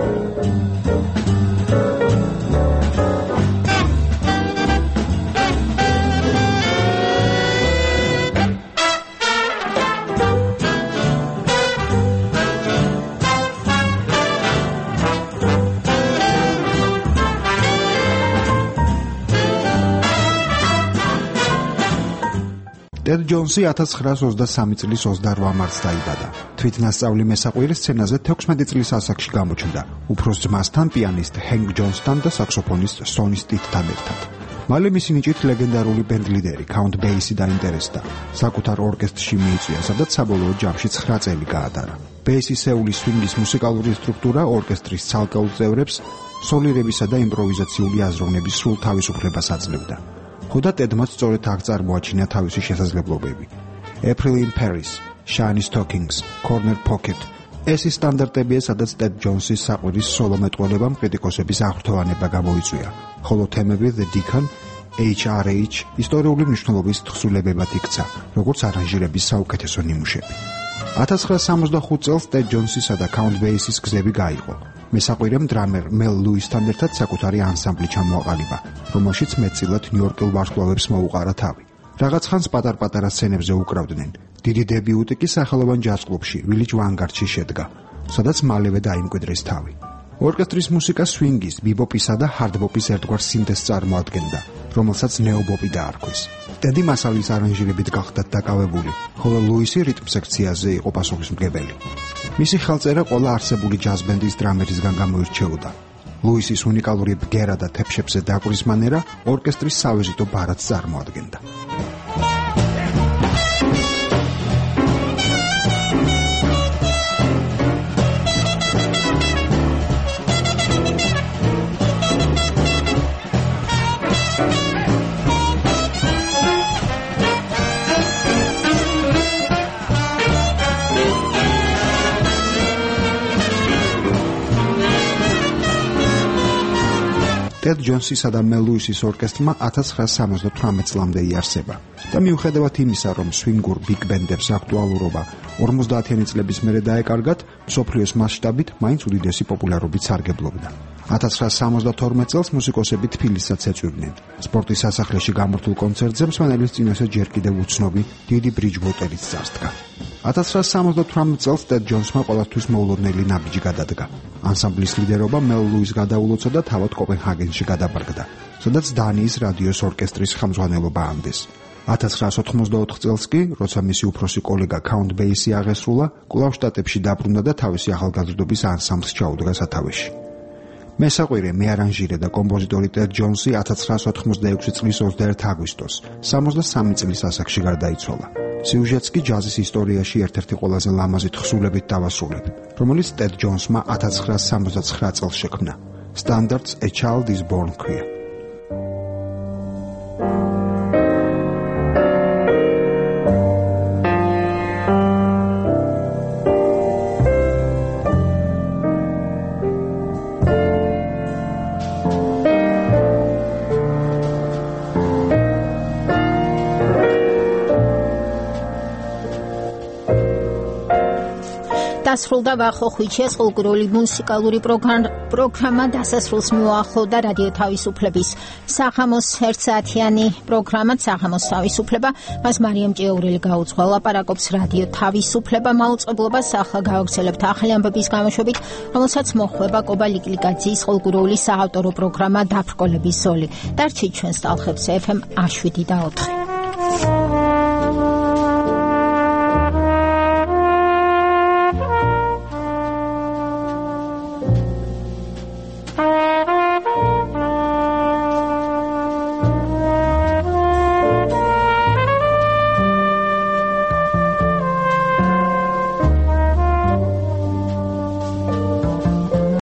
ტედ ჯონსი 1923 წლის 28 მარტს დაიბადა. თვითნასწავლი მესაყვირე სცენაზე 16 წლის ასაკში გამოჩნდა, უფროს ძმასთან, პიანისტ ჰენკ ჯონსთან და საქსოფონისტ სონი სტითთან ერთად. მალე მისი ნიჭით ლეგენდარული ბენდლიდერი კაუნტ ბეისი დაინტერესდა. საკუთარ ორკესტრში მიიწვია, სადაც საბოლოო ჯამში 9 წელი გაატარა. ბეისის სეულის სვინგის მუსიკალური სტრუქტურა ორკესტრის ცალკეულ წევრებს სოლირებისა და იმპროვიზაციული აზროვნების სრულ თავისუფლებას აძლევდა. ხოდა ტედმაც სწორედ აქ წარმოაჩინა თავისი შესაძლებლობები. April in Paris, Shiny Stockings, Corner Pocket. ეს ის სტანდარტებია, სადაც ტედ ჯონსის საყვირის სოლო მეტყველებამ კრიტიკოსების აღფრთოვანება გამოიწვია, ხოლო თემები The Deacon, HRH ისტორიული მნიშვნელობის თხზულებებად იქცა, როგორც არანჟირების საუკეთესო ნიმუშები. 1965 წელს ტედ ჯონსისა და კაუნტ ბეისის გზები გაიყო. მესაყვირემ დრამერ მელ ლუისთან ერთად საკუთარი ანსამბლი ჩამოაყალიბა, რომელშიც მეტწილად ნიუ-იორკელ ვარსკვლავებს მოუყარა თავი. რაღაც ხანს პატარ-პატარა სცენებზე უკრავდნენ. დიდი დებიუტი კი სახელოვან ჯაზ კლუბში, Village Vanguardში შედგა, სადაც მალევე დაიმკვიდრეს თავი. ორკესტრის მუსიკა სვინგის, ბიბოპისა და ჰარდბოპის ერთგვარ სინთეზს წარმოადგენდა, რომელსაც ნეობოპი დაარქვეს. ტედი მასალის არანჟირებით გახდა დაკავებული, ხოლო ლუისი რიტმ სექციაზე იყო პასუხისმგებელი. მისი ხელწერა ყველა არსებული ჯაზ ბენდის დრამერისგან გამოირჩეოდა. ლუისის უნიკალური ბგერა და თეფშებზე დაკვრის მანერა ორკესტრის სავიზიტო ბარათს წარმოადგენდა. ტედ ჯონსისა და მელ ლუისის ორკესტრმა 1978 წლამდე იარსება და მიუხედავად იმისა, რომ სვინგურ ბიგ ბენდებს აქტუალურობა 50-იანი წლების მერე დაეკარგათ, მსოფლიოს მასშტაბით მაინც უდიდესი პოპულარობით სარგებლობდა. 1972 წელს მუსიკოსები თბილისსაც ეწვივნენ. სპორტის სასახლეში გამართულ კონცერტზე მსმენელის წინაშე ჯერ კიდევ უცნობი დიდი ბრიჯვოტერიც წარსდგა. 1978 წელს ტედ ჯონსმა ყოველთვის მოულოდნელი ნაბიჯი გადადგა. ანსამბლის ლიდერობა მელ ლუის გადაულოცა და თავად კოპენჰაგენში გადაბარგდა, სადაც დანიის რადიოს ორკესტრის ხელმძღვანელობა ანდეს. 1984 წელს კი, როცა მისი უფროსი კოლეგა კაუნტ ბეისი აღესრულა, კვლავ შტატებში დაბრუნდა და თავისი ახალგაზრდობის ანსამბლს ჩაუდგა სათავეში. მესაყვირე, მეარანჟირე და კომპოზიტორი ტედ ჯონსი 1986 წლის 21 აგვისტოს 63 წლის ასაკში გარდაიცვალა. სიუჟეტს კი ჯაზის ისტორიაში ერთ-ერთი ყველაზე ლამაზი თხზულებით დავასრულებ, რომელიც ტედ ჯონსმა 1969 წელს შექმნა. Standards A Child is Born Queer. დასრულდა ვახო ხვიჩეს კულტურული მუსიკალური პროგრამა დასასრულს მოახლოვდა რადიო თავისუფლების საღამოს 1 საათიანი პროგრამა საღამოს თავისუფლება მას მარიამ ჭიაურელი გაუძღვა ლაპარაკობს რადიო თავისუფლება მაუწყებლობას ახლა გავაგრძელებთ ახალი ამბების გამოშვებით რომელსაც მოხვება კობა ლიკლიკაძის კულტურული საავტორო პროგრამა დაბრკოლების ზოლი დარჩით ჩვენს ტალხებზე FM 7 და 4